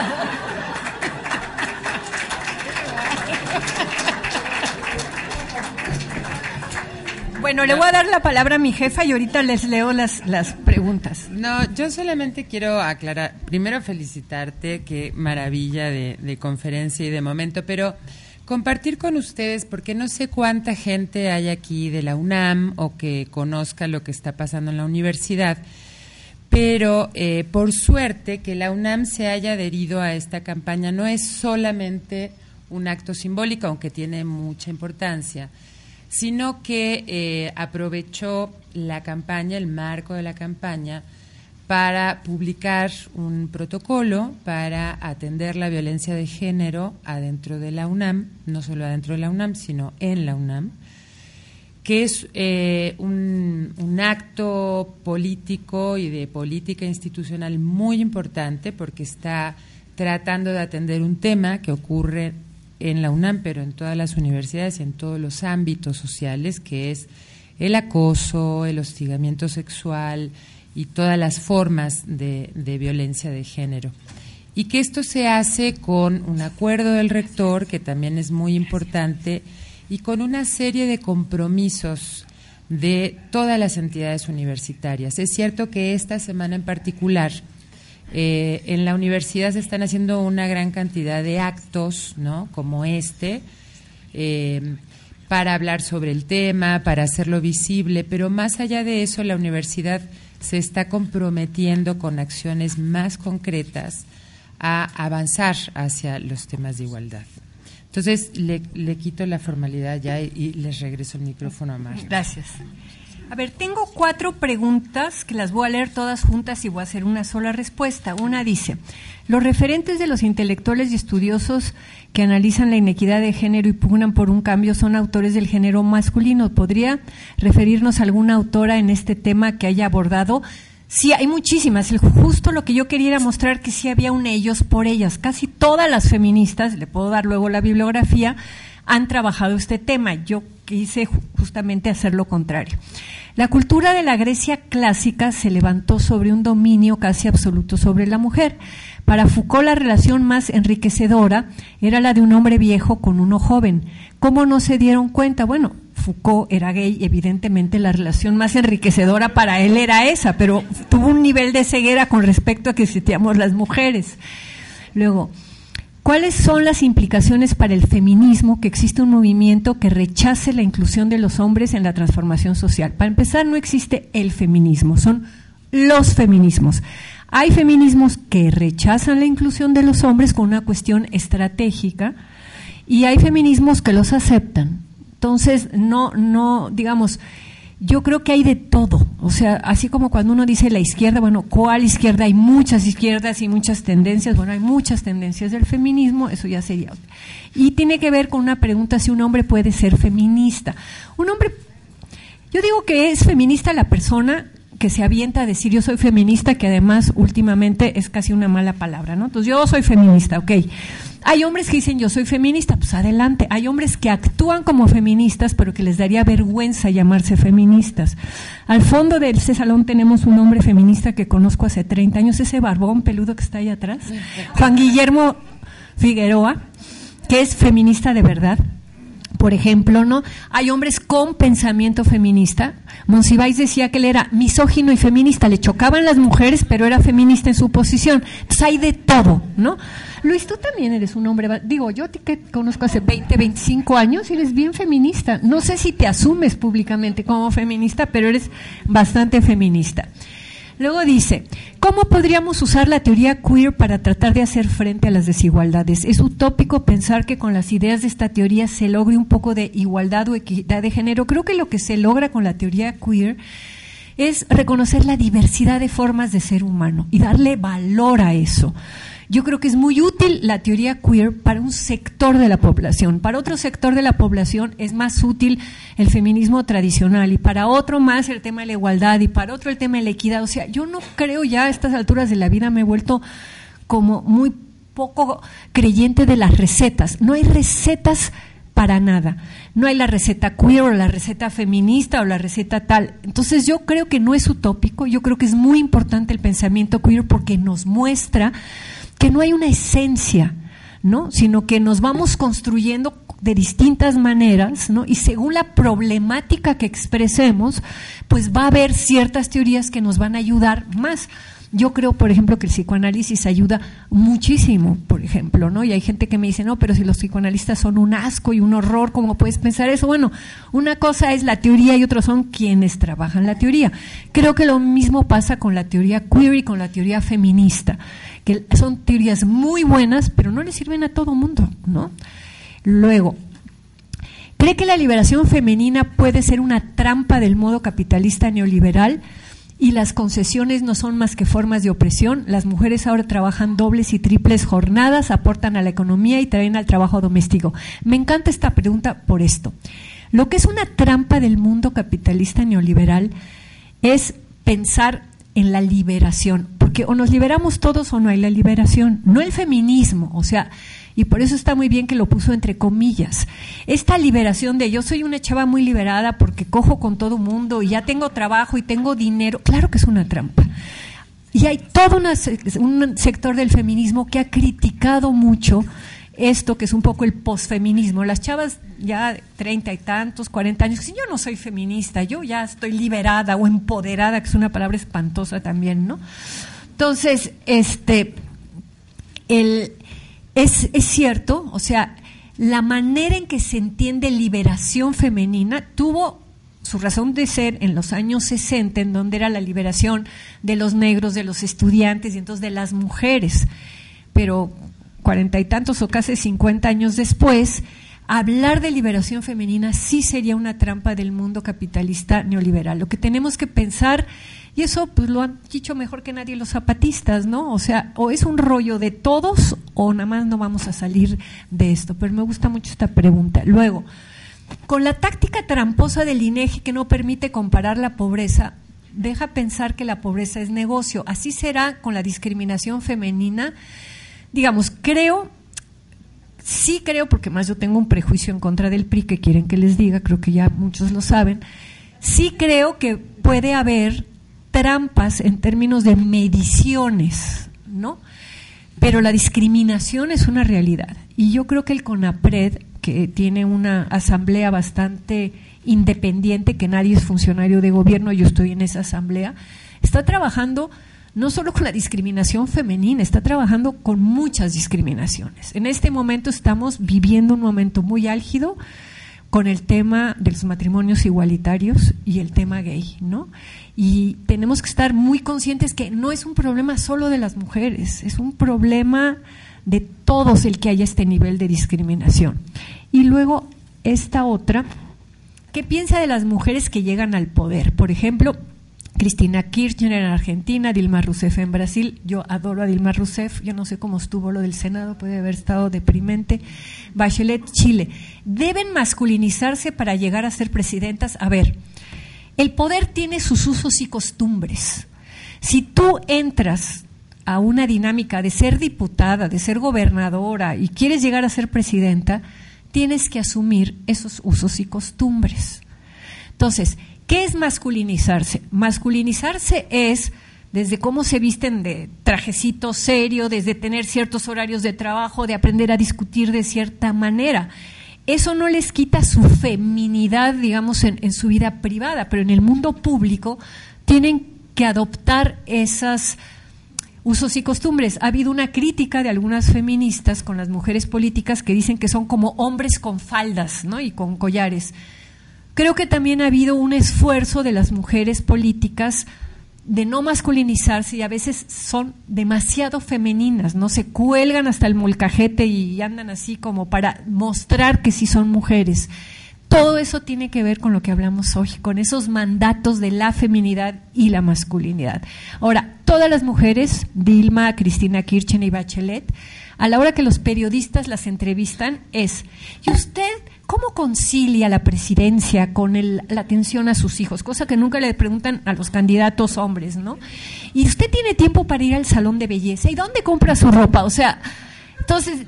Bueno, le voy a dar la palabra a mi jefa y ahorita les leo las preguntas. No, yo solamente quiero aclarar, primero felicitarte, qué maravilla de conferencia y de momento, pero compartir con ustedes, porque no sé cuánta gente hay aquí de la UNAM o que conozca lo que está pasando en la universidad, pero por suerte que la UNAM se haya adherido a esta campaña no es solamente un acto simbólico, aunque tiene mucha importancia, sino que aprovechó la campaña, el marco de la campaña, para publicar un protocolo para atender la violencia de género adentro de la UNAM, no solo adentro de la UNAM, sino en la UNAM, que es un acto político y de política institucional muy importante porque está tratando de atender un tema que ocurre en la UNAM, pero en todas las universidades y en todos los ámbitos sociales, que es el acoso, el hostigamiento sexual y todas las formas de violencia de género. Y que esto se hace con un acuerdo del rector, que también es muy importante, y con una serie de compromisos de todas las entidades universitarias. Es cierto que esta semana en particular en la universidad se están haciendo una gran cantidad de actos, ¿no?, como para hablar sobre el tema, para hacerlo visible, pero más allá de eso, la universidad se está comprometiendo con acciones más concretas a avanzar hacia los temas de igualdad. Entonces, le quito la formalidad ya y les regreso el micrófono a Marta. Gracias. A ver, tengo 4 preguntas que las voy a leer todas juntas y voy a hacer una sola respuesta. Una dice: los referentes de los intelectuales y estudiosos que analizan la inequidad de género y pugnan por un cambio son autores del género masculino. ¿Podría referirnos a alguna autora en este tema que haya abordado? Sí, hay muchísimas. Justo lo que yo quería era mostrar que sí había un ellos por ellas. Casi todas las feministas, le puedo dar luego la bibliografía, han trabajado este tema. Yo quise justamente hacer lo contrario. La cultura de la Grecia clásica se levantó sobre un dominio casi absoluto sobre la mujer. Para Foucault, la relación más enriquecedora era la de un hombre viejo con uno joven. ¿Cómo no se dieron cuenta? Bueno, Foucault era gay y evidentemente la relación más enriquecedora para él era esa, pero tuvo un nivel de ceguera con respecto a que existíamos las mujeres. Luego, ¿cuáles son las implicaciones para el feminismo que existe un movimiento que rechace la inclusión de los hombres en la transformación social? Para empezar, no existe el feminismo, son los feminismos. Hay feminismos que rechazan la inclusión de los hombres con una cuestión estratégica y hay feminismos que los aceptan. Entonces, digamos, yo creo que hay de todo. O sea, así como cuando uno dice la izquierda, bueno, ¿cuál izquierda? Hay muchas izquierdas y muchas tendencias. Bueno, hay muchas tendencias del feminismo, eso ya sería otra. Y tiene que ver con una pregunta si un hombre puede ser feminista. Un hombre, yo digo que es feminista la persona que se avienta a decir yo soy feminista, que además últimamente es casi una mala palabra, ¿no? Entonces yo soy feminista, ok. Hay hombres que dicen yo soy feminista, pues adelante. Hay hombres que actúan como feministas, pero que les daría vergüenza llamarse feministas. Al fondo de ese salón tenemos un hombre feminista que conozco hace 30 años, ese barbón peludo que está ahí atrás, Juan Guillermo Figueroa, que es feminista de verdad. Por ejemplo, ¿no? Hay hombres con pensamiento feminista. Monsiváis decía que él era misógino y feminista, le chocaban las mujeres, pero era feminista en su posición. Entonces hay de todo, ¿no? Luis, tú también eres un hombre, digo, yo te conozco hace 20, 25 años y eres bien feminista. No sé si te asumes públicamente como feminista, pero eres bastante feminista. Luego dice, ¿cómo podríamos usar la teoría queer para tratar de hacer frente a las desigualdades? Es utópico pensar que con las ideas de esta teoría se logre un poco de igualdad o equidad de género. Creo que lo que se logra con la teoría queer es reconocer la diversidad de formas de ser humano y darle valor a eso. Yo creo que es muy útil la teoría queer para un sector de la población. Para otro sector de la población es más útil el feminismo tradicional y para otro más el tema de la igualdad y para otro el tema de la equidad. O sea, yo no creo ya a estas alturas de la vida, me he vuelto como muy poco creyente de las recetas. No hay recetas para nada. No hay la receta queer o la receta feminista o la receta tal. Entonces yo creo que no es utópico, yo creo que es muy importante el pensamiento queer porque nos muestra que no hay una esencia, ¿no? Sino que nos vamos construyendo de distintas maneras, ¿no? Y según la problemática que expresemos, pues va a haber ciertas teorías que nos van a ayudar más. Yo creo, por ejemplo, que el psicoanálisis ayuda muchísimo, por ejemplo, ¿no? Y hay gente que me dice, no, pero si los psicoanalistas son un asco y un horror, ¿cómo puedes pensar eso? Bueno, una cosa es la teoría y otros son quienes trabajan la teoría. Creo que lo mismo pasa con la teoría queer y con la teoría feminista, que son teorías muy buenas, pero no le sirven a todo mundo, ¿no? Luego, ¿cree que la liberación femenina puede ser una trampa del modo capitalista neoliberal y las concesiones no son más que formas de opresión? Las mujeres ahora trabajan dobles y triples jornadas, aportan a la economía y traen al trabajo doméstico. Me encanta esta pregunta por esto. Lo que es una trampa del mundo capitalista neoliberal es pensar en la liberación, porque o nos liberamos todos o no hay la liberación, no el feminismo, o sea, y por eso está muy bien que lo puso entre comillas. Esta liberación de yo soy una chava muy liberada porque cojo con todo mundo y ya tengo trabajo y tengo dinero, claro que es una trampa. Y hay todo un sector del feminismo que ha criticado mucho esto, que es un poco el posfeminismo. Las chavas ya 30 y tantos, 40 años, que yo no soy feminista, yo ya estoy liberada o empoderada, que es una palabra espantosa también, ¿no? Entonces, es cierto, o sea, la manera en que se entiende liberación femenina tuvo su razón de ser en los años 60, en donde era la liberación de los negros, de los estudiantes y entonces de las mujeres. Pero 40 y tantos o casi 50 años después, hablar de liberación femenina sí sería una trampa del mundo capitalista neoliberal. Lo que tenemos que pensar, y eso pues lo han dicho mejor que nadie los zapatistas, ¿no? O sea, o es un rollo de todos o nada más no vamos a salir de esto. Pero me gusta mucho esta pregunta. Luego, con la táctica tramposa del INEGI que no permite comparar la pobreza, deja pensar que la pobreza es negocio. Así será con la discriminación femenina. Digamos, sí creo, porque más yo tengo un prejuicio en contra del PRI que quieren que les diga, creo que ya muchos lo saben, sí creo que puede haber trampas en términos de mediciones, ¿no? Pero la discriminación es una realidad. Y yo creo que el CONAPRED, que tiene una asamblea bastante independiente, que nadie es funcionario de gobierno, yo estoy en esa asamblea, está trabajando no solo con la discriminación femenina, está trabajando con muchas discriminaciones. En este momento estamos viviendo un momento muy álgido con el tema de los matrimonios igualitarios y el tema gay, ¿no? Y tenemos que estar muy conscientes que no es un problema solo de las mujeres, es un problema de todos el que haya este nivel de discriminación. Y luego esta otra, ¿qué piensa de las mujeres que llegan al poder? Por ejemplo, Cristina Kirchner en Argentina, Dilma Rousseff en Brasil. Yo adoro a Dilma Rousseff, yo no sé cómo estuvo lo del Senado, puede haber estado deprimente. Bachelet, Chile. ¿Deben masculinizarse para llegar a ser presidentas? A ver, el poder tiene sus usos y costumbres. Si tú entras a una dinámica de ser diputada, de ser gobernadora y quieres llegar a ser presidenta, tienes que asumir esos usos y costumbres. Entonces, ¿qué es masculinizarse? Masculinizarse es desde cómo se visten de trajecito serio, desde tener ciertos horarios de trabajo, de aprender a discutir de cierta manera. Eso no les quita su feminidad, digamos, en su vida privada, pero en el mundo público tienen que adoptar esos usos y costumbres. Ha habido una crítica de algunas feministas con las mujeres políticas que dicen que son como hombres con faldas, ¿no? Y con collares. Creo que también ha habido un esfuerzo de las mujeres políticas de no masculinizarse y a veces son demasiado femeninas, ¿no? Se cuelgan hasta el molcajete y andan así como para mostrar que sí son mujeres. Todo eso tiene que ver con lo que hablamos hoy, con esos mandatos de la feminidad y la masculinidad. Ahora, todas las mujeres, Dilma, Cristina Kirchner y Bachelet, a la hora que los periodistas las entrevistan es, ¿y usted cómo concilia la presidencia con la atención a sus hijos? Cosa que nunca le preguntan a los candidatos hombres, ¿no? ¿Y usted tiene tiempo para ir al salón de belleza? ¿Y dónde compra su ropa? O sea, entonces,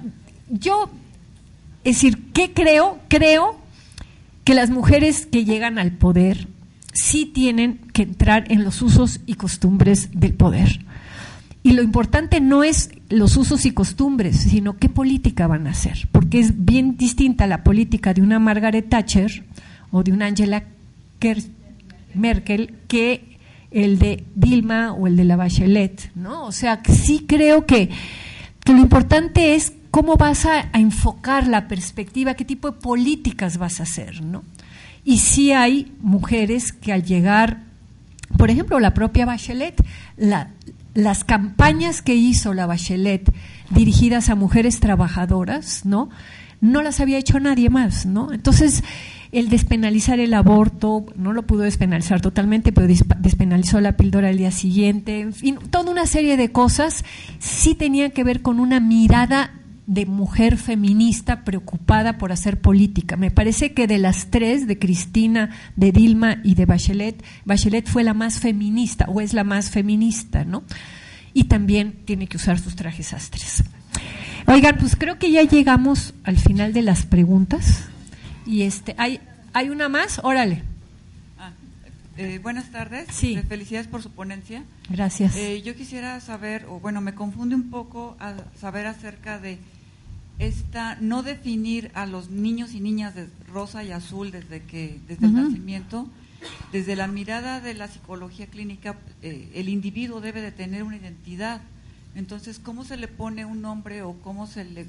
es decir, ¿qué creo? Creo que las mujeres que llegan al poder sí tienen que entrar en los usos y costumbres del poder. Y lo importante no es los usos y costumbres, sino qué política van a hacer, porque es bien distinta la política de una Margaret Thatcher o de una Angela Merkel que el de Dilma o el de la Bachelet, ¿no? O sea, sí creo que lo importante es cómo vas a enfocar la perspectiva, qué tipo de políticas vas a hacer, ¿no? Y sí hay mujeres que al llegar, por ejemplo, la propia Bachelet, las campañas que hizo la Bachelet dirigidas a mujeres trabajadoras, ¿no? No las había hecho nadie más, ¿no? Entonces, el despenalizar el aborto, no lo pudo despenalizar totalmente, pero despenalizó la píldora al día siguiente, en fin, toda una serie de cosas sí tenían que ver con una mirada de mujer feminista preocupada por hacer política. Me parece que de las tres, de Cristina, de Dilma y de Bachelet, Bachelet fue la más feminista, o es la más feminista, ¿no? Y también tiene que usar sus trajes sastres. Oigan, pues creo que ya llegamos al final de las preguntas. Y ¿hay una más? Órale. Buenas tardes. Sí. Felicidades por su ponencia. Gracias. Yo quisiera saber, o bueno, me confunde un poco a saber acerca de no definir a los niños y niñas de rosa y azul desde el nacimiento. Desde la mirada de la psicología clínica, el individuo debe de tener una identidad. Entonces, ¿cómo se le pone un nombre o cómo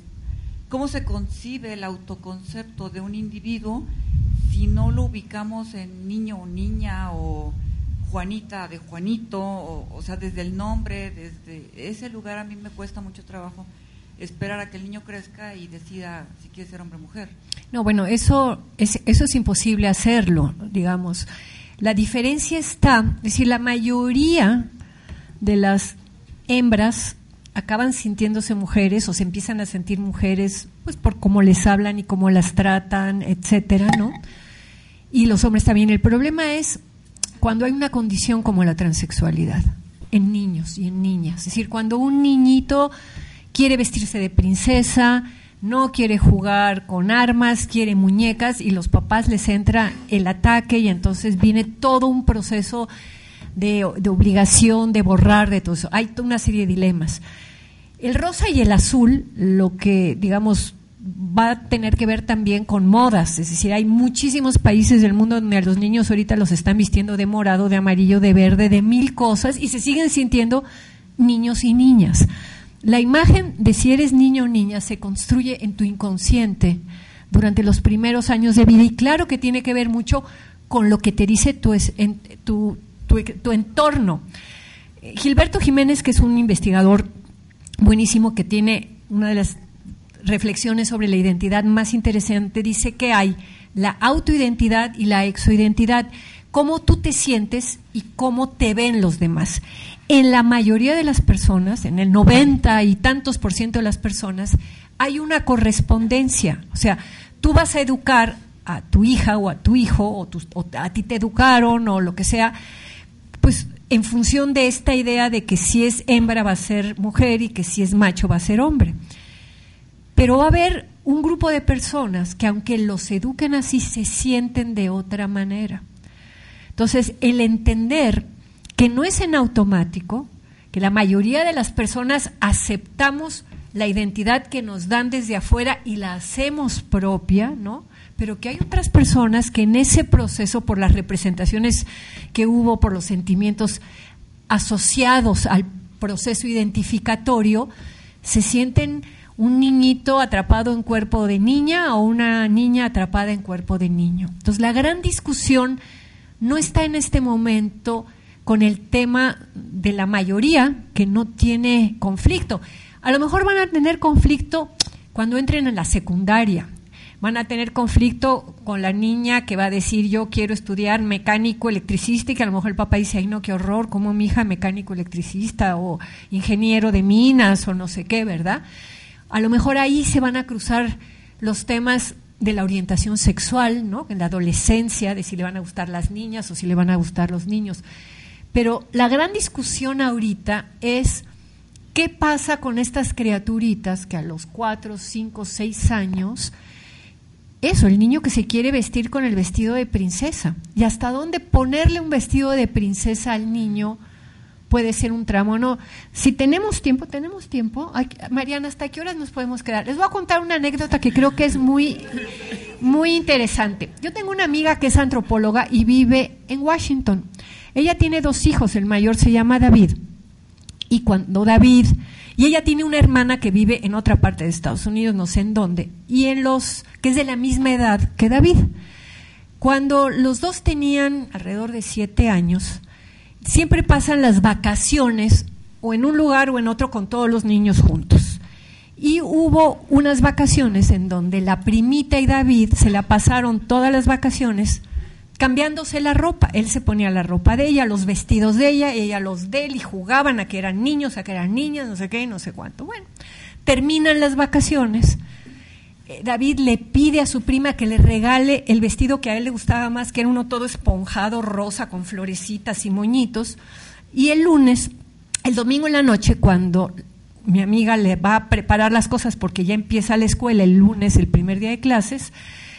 se concibe el autoconcepto de un individuo si no lo ubicamos en niño o niña o Juanita de Juanito, o sea, desde el nombre, desde ese lugar? A mí me cuesta mucho trabajo esperar a que el niño crezca y decida si quiere ser hombre o mujer. No, bueno, eso es imposible hacerlo, digamos. La diferencia está, es decir, la mayoría de las hembras acaban sintiéndose mujeres o se empiezan a sentir mujeres pues por cómo les hablan y cómo las tratan, etcétera, ¿no? Y los hombres también. El problema es cuando hay una condición como la transexualidad en niños y en niñas. Es decir, cuando un niñito quiere vestirse de princesa, no quiere jugar con armas, quiere muñecas y los papás les entra el ataque y entonces viene todo un proceso de obligación, de borrar, de todo eso. Hay toda una serie de dilemas. El rosa y el azul, lo que, digamos, va a tener que ver también con modas. Es decir, hay muchísimos países del mundo donde a los niños ahorita los están vistiendo de morado, de amarillo, de verde, de mil cosas y se siguen sintiendo niños y niñas. La imagen de si eres niño o niña se construye en tu inconsciente durante los primeros años de vida y claro que tiene que ver mucho con lo que te dice tu entorno. Gilberto Jiménez, que es un investigador buenísimo que tiene una de las reflexiones sobre la identidad más interesante, dice que hay la autoidentidad y la exoidentidad, cómo tú te sientes y cómo te ven los demás. En la mayoría de las personas, en el 90 y tantos % de las personas, hay una correspondencia. O sea, tú vas a educar a tu hija o a tu hijo, o a ti te educaron o lo que sea, pues en función de esta idea de que si es hembra va a ser mujer y que si es macho va a ser hombre. Pero va a haber un grupo de personas que aunque los eduquen así, se sienten de otra manera. Entonces, el entender que no es en automático, que la mayoría de las personas aceptamos la identidad que nos dan desde afuera y la hacemos propia, ¿no? Pero que hay otras personas que en ese proceso, por las representaciones que hubo, por los sentimientos asociados al proceso identificatorio, se sienten un niñito atrapado en cuerpo de niña o una niña atrapada en cuerpo de niño. Entonces, la gran discusión no está en este momento con el tema de la mayoría que no tiene conflicto. A lo mejor van a tener conflicto cuando entren en la secundaria. Van a tener conflicto con la niña que va a decir yo quiero estudiar mecánico electricista y que a lo mejor el papá dice, ay no, qué horror, como mi hija mecánico electricista o ingeniero de minas o no sé qué, ¿verdad? A lo mejor ahí se van a cruzar los temas de la orientación sexual, ¿no? En la adolescencia, de si le van a gustar las niñas o si le van a gustar los niños. Pero la gran discusión ahorita es qué pasa con estas criaturitas que a los 4, 5, 6 años, eso, el niño que se quiere vestir con el vestido de princesa, y hasta dónde ponerle un vestido de princesa al niño puede ser un tramo, ¿no? Si tenemos tiempo. Ay, Mariana, ¿hasta qué horas nos podemos quedar? Les voy a contar una anécdota que creo que es muy, muy interesante. Yo tengo una amiga que es antropóloga y vive en Washington. Ella tiene 2 hijos, el mayor se llama David. Y ella tiene una hermana que vive en otra parte de Estados Unidos, no sé en dónde, que es de la misma edad que David. Cuando los dos tenían alrededor de 7 años, siempre pasan las vacaciones o en un lugar o en otro con todos los niños juntos. Y hubo unas vacaciones en donde la primita y David se la pasaron todas las vacaciones cambiándose la ropa. Él se ponía la ropa de ella, los vestidos de ella los de él, y jugaban a que eran niños, a que eran niñas, no sé qué, no sé cuánto. Bueno, terminan las vacaciones. David le pide a su prima que le regale el vestido que a él le gustaba más, que era uno todo esponjado, rosa, con florecitas y moñitos. Y el domingo en la noche, cuando mi amiga le va a preparar las cosas porque ya empieza la escuela el lunes, el primer día de clases,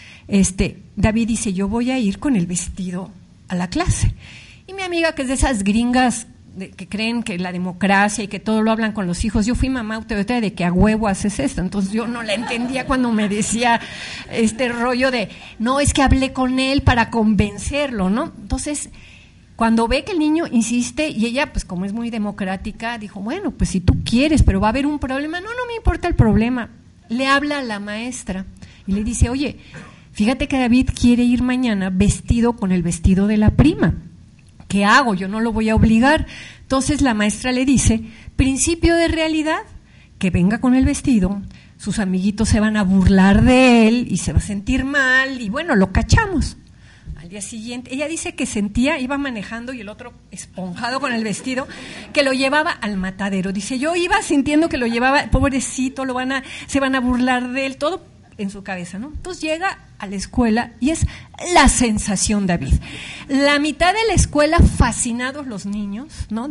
David dice, yo voy a ir con el vestido a la clase. Y mi amiga, que es de esas gringas que creen que la democracia y que todo lo hablan con los hijos, yo fui mamá autoritaria de que a huevo haces esto, entonces yo no la entendía cuando me decía este rollo de, no, es que hablé con él para convencerlo, ¿no? Entonces, cuando ve que el niño insiste, y ella, pues como es muy democrática, dijo, bueno, pues si tú quieres, pero va a haber un problema. No me importa el problema. Le habla a la maestra y le dice, oye, fíjate que David quiere ir mañana vestido con el vestido de la prima. ¿Qué hago? Yo no lo voy a obligar. Entonces la maestra le dice, principio de realidad, que venga con el vestido, sus amiguitos se van a burlar de él y se va a sentir mal, y bueno, lo cachamos. Al día siguiente, ella dice que iba manejando y el otro esponjado con el vestido, que lo llevaba al matadero. Dice, yo iba sintiendo que lo llevaba, pobrecito, se van a burlar de él, todo en su cabeza, ¿no? Entonces llega a la escuela y es la sensación, David. La mitad de la escuela fascinados los niños, ¿no?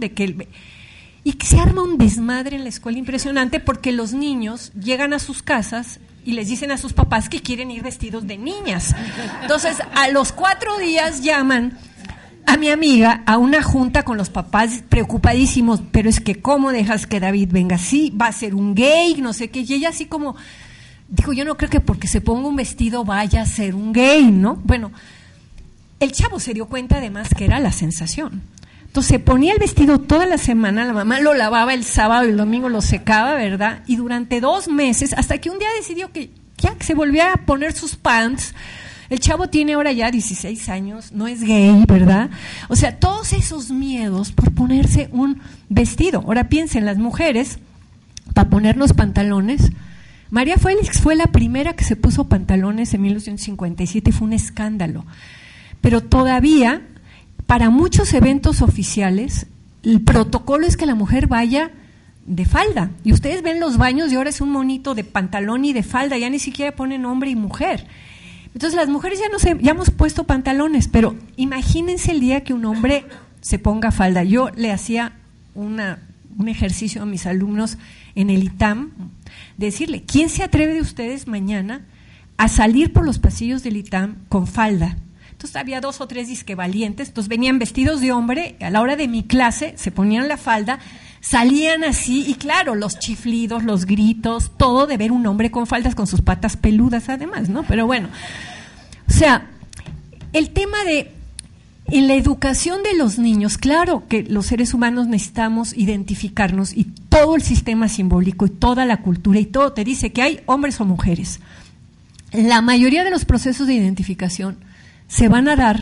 Y que se arma un desmadre en la escuela impresionante, porque los niños llegan a sus casas y les dicen a sus papás que quieren ir vestidos de niñas. Entonces, a los 4 días llaman a mi amiga a una junta con los papás preocupadísimos, pero es que ¿cómo dejas que David venga así? Va a ser un gay, no sé qué. Y ella así como dijo, yo no creo que porque se ponga un vestido vaya a ser un gay, ¿no? Bueno, el chavo se dio cuenta además que era la sensación. Entonces se ponía el vestido toda la semana, la mamá lo lavaba el sábado y el domingo lo secaba, ¿verdad? Y durante 2 meses, hasta que un día decidió que ya que se volvía a poner sus pants. El chavo tiene ahora ya 16 años, no es gay, ¿verdad? O sea, todos esos miedos por ponerse un vestido. Ahora piensen, las mujeres, para ponernos pantalones, María Félix fue la primera que se puso pantalones en 1957 y fue un escándalo. Pero todavía, para muchos eventos oficiales, el protocolo es que la mujer vaya de falda. Y ustedes ven los baños y ahora es un monito de pantalón y de falda, ya ni siquiera ponen hombre y mujer. Entonces las mujeres ya hemos puesto pantalones, pero imagínense el día que un hombre se ponga falda. Yo le hacía un ejercicio a mis alumnos en el ITAM, decirle, ¿quién se atreve de ustedes mañana a salir por los pasillos del ITAM con falda? Entonces había 2 o 3 disque valientes, entonces venían vestidos de hombre, a la hora de mi clase se ponían la falda, salían así, y claro, los chiflidos, los gritos, todo de ver un hombre con faldas, con sus patas peludas además, ¿no? Pero bueno, o sea, el tema en la educación de los niños, claro que los seres humanos necesitamos identificarnos, y todo el sistema simbólico y toda la cultura y todo te dice que hay hombres o mujeres. La mayoría de los procesos de identificación se van a dar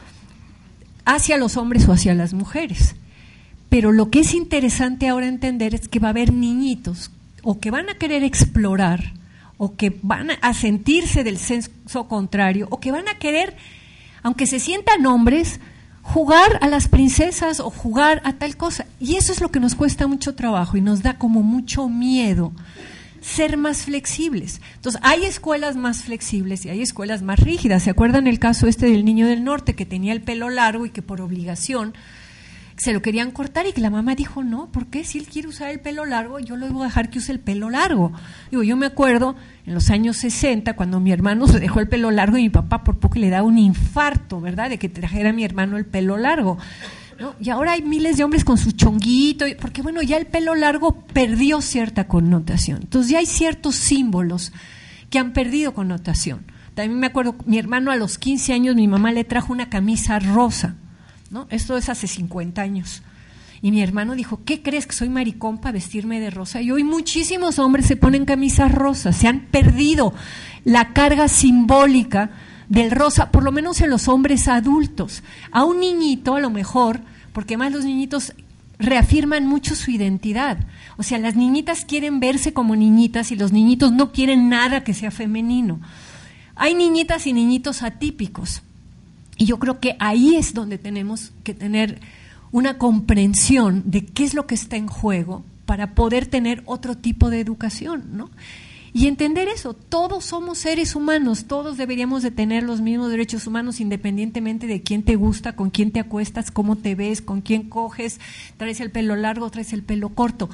hacia los hombres o hacia las mujeres. Pero lo que es interesante ahora entender es que va a haber niñitos o que van a querer explorar, o que van a sentirse del sexo contrario, o que van a querer, aunque se sientan hombres, jugar a las princesas o jugar a tal cosa. Y eso es lo que nos cuesta mucho trabajo y nos da como mucho miedo, ser más flexibles. Entonces, hay escuelas más flexibles y hay escuelas más rígidas. ¿Se acuerdan el caso del niño del norte que tenía el pelo largo y que por obligación se lo querían cortar, y que la mamá dijo, no, ¿por qué? Si él quiere usar el pelo largo, yo lo voy a dejar que use el pelo largo. Digo, yo me acuerdo en los años 60, cuando mi hermano se dejó el pelo largo y mi papá por poco le daba un infarto, ¿verdad?, de que trajera a mi hermano el pelo largo. ¿no? Y ahora hay miles de hombres con su chonguito, porque bueno, ya el pelo largo perdió cierta connotación. Entonces ya hay ciertos símbolos que han perdido connotación. También me acuerdo, mi hermano a los 15 años, mi mamá le trajo una camisa rosa, ¿no? Esto es hace 50 años. Y mi hermano dijo, ¿qué crees, que soy maricón para vestirme de rosa? Y hoy muchísimos hombres se ponen camisas rosas, se han perdido la carga simbólica del rosa, por lo menos en los hombres adultos. A un niñito, a lo mejor, porque más los niñitos reafirman mucho su identidad. O sea, las niñitas quieren verse como niñitas y los niñitos no quieren nada que sea femenino. Hay niñitas y niñitos atípicos. Y yo creo que ahí es donde tenemos que tener una comprensión de qué es lo que está en juego para poder tener otro tipo de educación, ¿no? Y entender eso, todos somos seres humanos, todos deberíamos de tener los mismos derechos humanos independientemente de quién te gusta, con quién te acuestas, cómo te ves, con quién coges, traes el pelo largo, traes el pelo corto.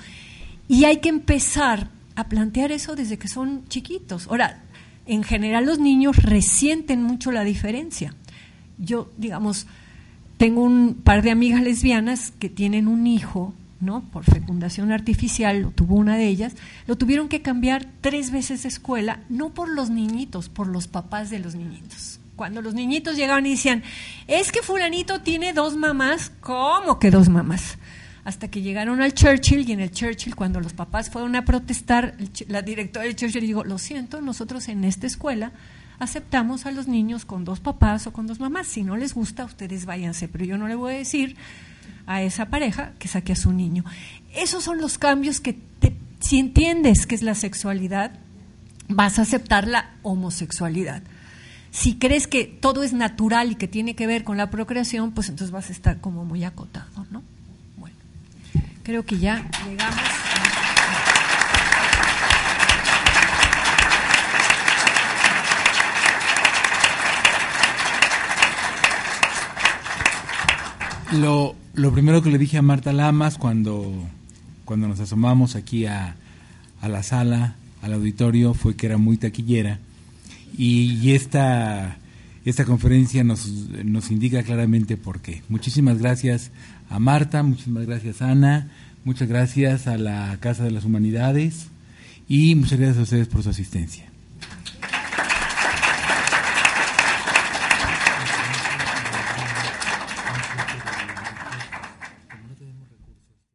Y hay que empezar a plantear eso desde que son chiquitos. Ahora, en general los niños resienten mucho la diferencia. Yo, digamos, tengo un par de amigas lesbianas que tienen un hijo, ¿no? Por fecundación artificial, lo tuvo una de ellas, lo tuvieron que cambiar 3 veces de escuela, no por los niñitos, por los papás de los niñitos. Cuando los niñitos llegaban y decían, es que fulanito tiene 2 mamás, ¿cómo que 2 mamás? Hasta que llegaron al Churchill, y en el Churchill, cuando los papás fueron a protestar, la directora del Churchill dijo, lo siento, nosotros en esta escuela aceptamos a los niños con 2 papás o con 2 mamás. Si no les gusta, ustedes váyanse, pero yo no le voy a decir a esa pareja que saque a su niño. Esos son los cambios que, si entiendes qué es la sexualidad, vas a aceptar la homosexualidad. Si crees que todo es natural y que tiene que ver con la procreación, pues entonces vas a estar como muy acotado, ¿no? Bueno, creo que ya llegamos Lo primero que le dije a Marta Lamas cuando nos asomamos aquí a la sala, al auditorio, fue que era muy taquillera, y esta conferencia nos indica claramente por qué. Muchísimas gracias a Marta, muchísimas gracias a Ana, muchas gracias a la Casa de las Humanidades y muchas gracias a ustedes por su asistencia.